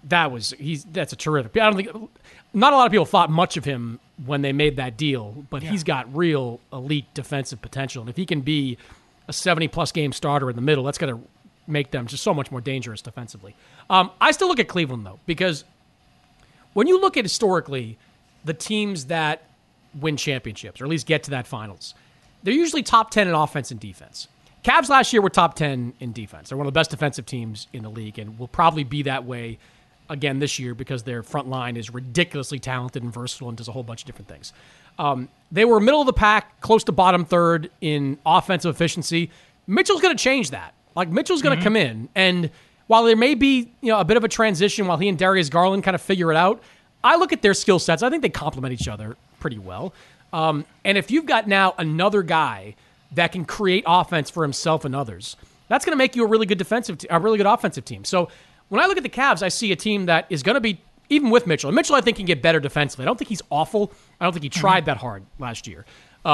that's a terrific. I don't think not a lot of people thought much of him when they made that deal, but he's got real elite defensive potential, and if he can be a 70-plus game starter in the middle, that's going to make them just so much more dangerous defensively. I still look at Cleveland though, because when you look at historically the teams that win championships or at least get to that finals, they're usually top 10 in offense and defense. Cavs last year were top 10 in defense. They're one of the best defensive teams in the league and will probably be that way again this year because their front line is ridiculously talented and versatile and does a whole bunch of different things. They were middle of the pack, close to bottom third in offensive efficiency. Mitchell's going to change that. Like, Mitchell's going to come in, and while there may be a bit of a transition while he and Darius Garland kind of figure it out, I look at their skill sets. I think they complement each other pretty well. And if you've got now another guy that can create offense for himself and others, that's going to make you a really good offensive team. So when I look at the Cavs, I see a team that is going to be, even with Mitchell, and Mitchell I think can get better defensively. I don't think he's awful. I don't think he tried that hard last year,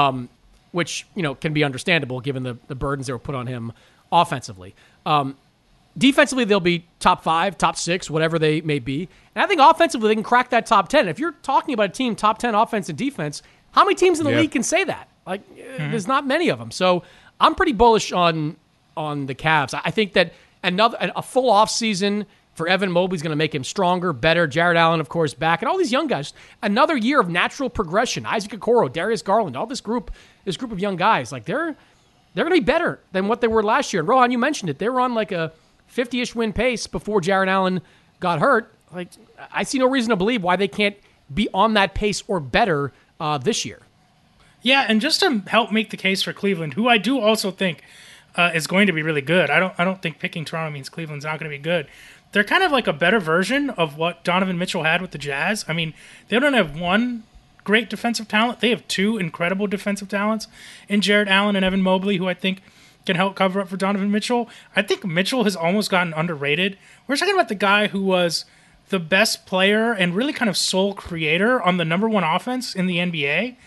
which can be understandable given the burdens that were put on him offensively. Defensively, they'll be top 5, top 6, whatever they may be. And I think offensively, they can crack that top 10. If you're talking about a team top 10 offense and defense, how many teams in the league can say that? Like, there's not many of them. So I'm pretty bullish on the Cavs. I think that a full offseason for Evan Mobley is going to make him stronger, better. Jared Allen, of course, back. And all these young guys. Another year of natural progression. Isaac Okoro, Darius Garland, all this group of young guys. Like, they're going to be better than what they were last year. And Rohan, you mentioned it. They were on like a 50-ish win pace before Jared Allen got hurt. Like, I see no reason to believe why they can't be on that pace or better this year. Yeah, and just to help make the case for Cleveland, who I do also think is going to be really good. I don't think picking Toronto means Cleveland's not going to be good. They're kind of like a better version of what Donovan Mitchell had with the Jazz. I mean, they don't have one great defensive talent. They have two incredible defensive talents in Jared Allen and Evan Mobley, who I think can help cover up for Donovan Mitchell. I think Mitchell has almost gotten underrated. We're talking about the guy who was the best player and really kind of sole creator on the number one offense in the NBA.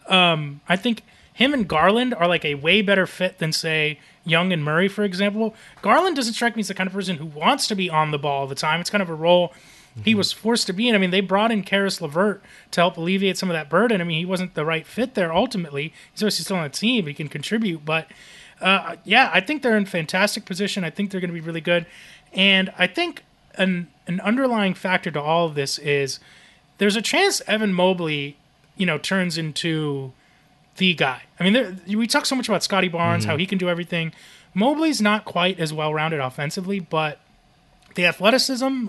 I think him and Garland are like a way better fit than, say, Young and Murray, for example. Garland doesn't strike me as the kind of person who wants to be on the ball all the time. It's kind of a role he was forced to be in. I mean, they brought in Karis LeVert to help alleviate some of that burden. I mean, he wasn't the right fit there ultimately. He's obviously still on the team. He can contribute. But, I think they're in fantastic position. I think they're going to be really good. And I think an underlying factor to all of this is there's a chance Evan Mobley, turns into the guy. I mean, we talk so much about Scotty Barnes, how he can do everything. Mobley's not quite as well-rounded offensively, but the athleticism,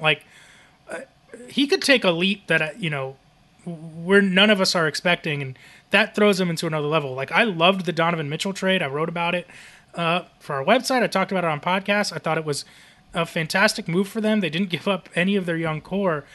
he could take a leap that, where none of us are expecting, and that throws him into another level. Like, I loved the Donovan Mitchell trade. I wrote about it for our website. I talked about it on podcasts. I thought it was a fantastic move for them. They didn't give up any of their young core.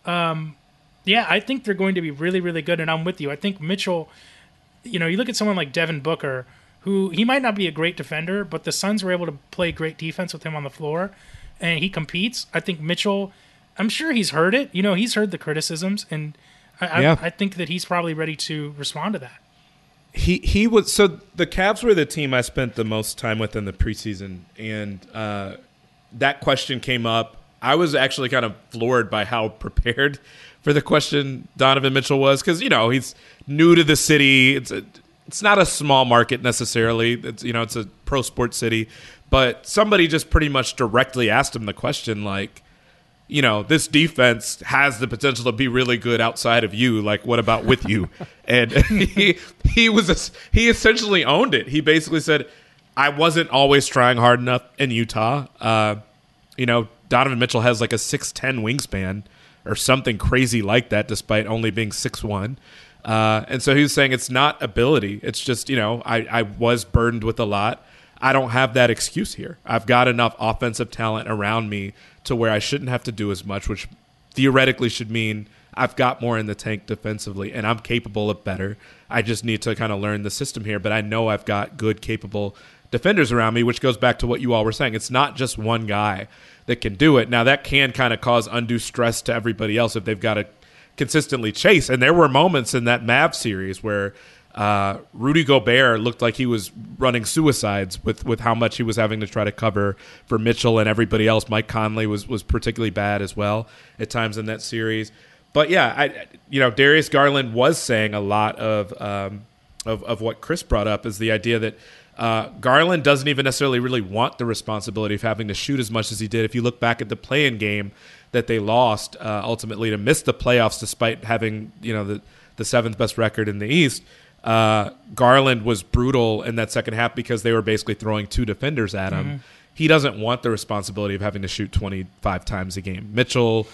I think they're going to be really, really good, and I'm with you. I think Mitchell, you look at someone like Devin Booker, who he might not be a great defender, but the Suns were able to play great defense with him on the floor, and he competes. I think Mitchell, I'm sure he's heard it. He's heard the criticisms, and I think that he's probably ready to respond to that. He was, so the Cavs were the team I spent the most time with in the preseason, and that question came up. I was actually kind of floored by how prepared for the question Donovan Mitchell was, because he's new to the city. It's not a small market necessarily. It's a pro sports city, but somebody just pretty much directly asked him the question, like, this defense has the potential to be really good outside of you. Like, what about with you? And he essentially owned it. He basically said, I wasn't always trying hard enough in Utah. Donovan Mitchell has like a 6'10" wingspan or something crazy like that, despite only being 6'1". And so he was saying it's not ability. It's just, I was burdened with a lot. I don't have that excuse here. I've got enough offensive talent around me to where I shouldn't have to do as much, which theoretically should mean I've got more in the tank defensively, and I'm capable of better. I just need to kind of learn the system here, but I know I've got good, capable defenders around me, which goes back to what you all were saying. It's not just one guy that can do it. Now, that can kind of cause undue stress to everybody else if they've got to consistently chase. And there were moments in that Mavs series where Rudy Gobert looked like he was running suicides with how much he was having to try to cover for Mitchell and everybody else. Mike Conley was particularly bad as well at times in that series. But yeah, Darius Garland was saying a lot of what Chris brought up, is the idea that Garland doesn't even necessarily really want the responsibility of having to shoot as much as he did. If you look back at the play-in game that they lost ultimately to miss the playoffs despite having the seventh best record in the East, Garland was brutal in that second half because they were basically throwing two defenders at him. Mm-hmm. He doesn't want the responsibility of having to shoot 25 times a game. Mitchell,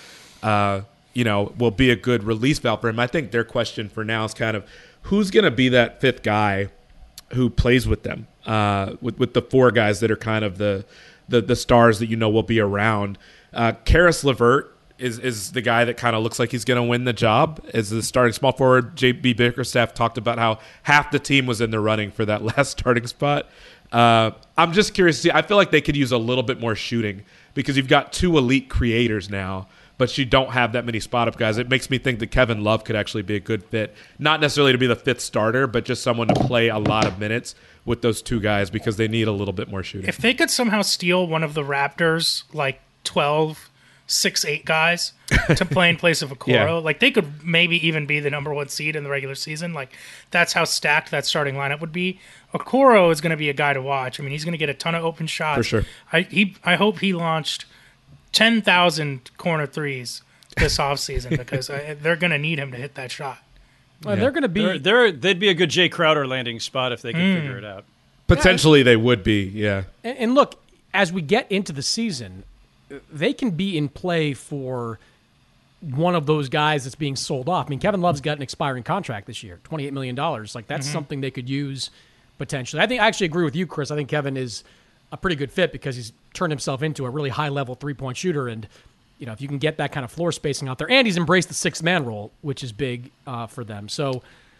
will be a good release valve for him. I think their question for now is kind of who's going to be that fifth guy who plays with them, with the four guys that are kind of the stars that will be around. Karis LeVert is the guy that kind of looks like he's going to win the job as the starting small forward. JB Bickerstaff talked about how half the team was in the running for that last starting spot. I'm just curious to see. I feel like they could use a little bit more shooting because you've got two elite creators now, but you don't have that many spot-up guys. It makes me think that Kevin Love could actually be a good fit, not necessarily to be the fifth starter, but just someone to play a lot of minutes with those two guys because they need a little bit more shooting. If they could somehow steal one of the Raptors, 12 6'8" guys to play in place of Okoro. Yeah. They could maybe even be the number one seed in the regular season. That's how stacked that starting lineup would be. Okoro is going to be a guy to watch. I mean, he's going to get a ton of open shots. For sure. I hope he launched 10,000 corner threes this offseason because they're going to need him to hit that shot. Well, they're going to be... They'd be a good Jay Crowder landing spot if they could figure it out. Potentially they would be, yeah. And look, as we get into the season, they can be in play for one of those guys that's being sold off. I mean, Kevin Love's got an expiring contract this year, $28 million. That's something they could use potentially. I actually agree with you, Chris. I think Kevin is a pretty good fit because he's turned himself into a really high-level three-point shooter. And, if you can get that kind of floor spacing out there. And he's embraced the sixth-man role, which is big for them. So,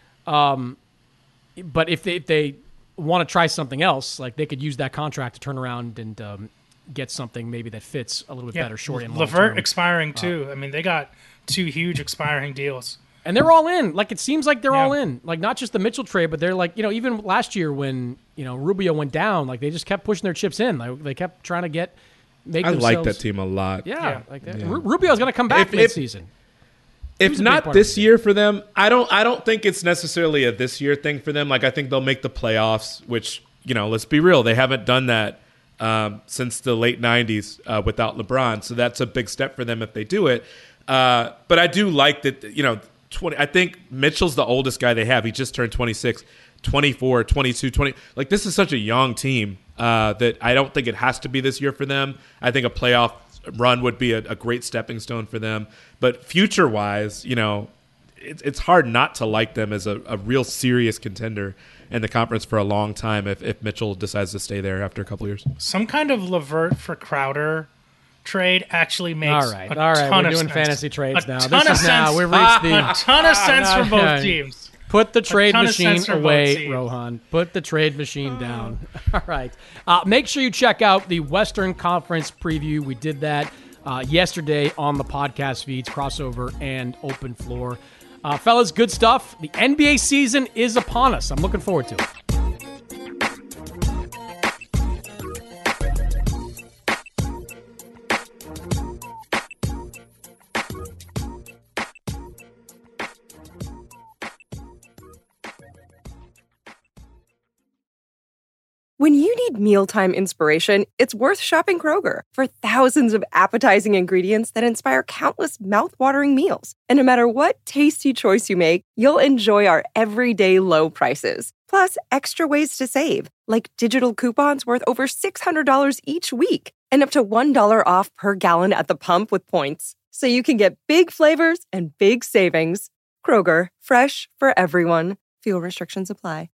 but if they want to try something else, they could use that contract to turn around and get something maybe that fits a little bit better short and long term. LeVert expiring too. I mean, they got two huge expiring deals. And they're all in. It seems like they're all in. Not just the Mitchell trade, but they're even last year when, Rubio went down, they just kept pushing their chips in. They kept trying to make themselves... I like that team a lot. Yeah. Rubio's going to come back mid-season. If not this year for them, I don't think it's necessarily a this year thing for them. I think they'll make the playoffs, which, let's be real, they haven't done that since the late 90s without LeBron. So that's a big step for them if they do it. But I do like that, I think Mitchell's the oldest guy they have. He just turned 26, 24, 22, 20. This is such a young team that I don't think it has to be this year for them. I think a playoff run would be a great stepping stone for them. But future-wise, it's hard not to like them as a real serious contender in the conference for a long time if Mitchell decides to stay there after a couple years. Some kind of LeVert for Crowder trade actually makes all right. We're doing fantasy trades now. We've reached a ton of sense for both teams. Put the trade machine away, Rohan. Put the trade machine down. All right. Make sure you check out the Western Conference preview. We did that yesterday on the podcast feeds, Crossover and Open Floor. Fellas, good stuff. The NBA season is upon us. I'm looking forward to it. When you need mealtime inspiration, it's worth shopping Kroger for thousands of appetizing ingredients that inspire countless mouthwatering meals. And no matter what tasty choice you make, you'll enjoy our everyday low prices. Plus, extra ways to save, like digital coupons worth over $600 each week and up to $1 off per gallon at the pump with points. So you can get big flavors and big savings. Kroger, fresh for everyone. Fuel restrictions apply.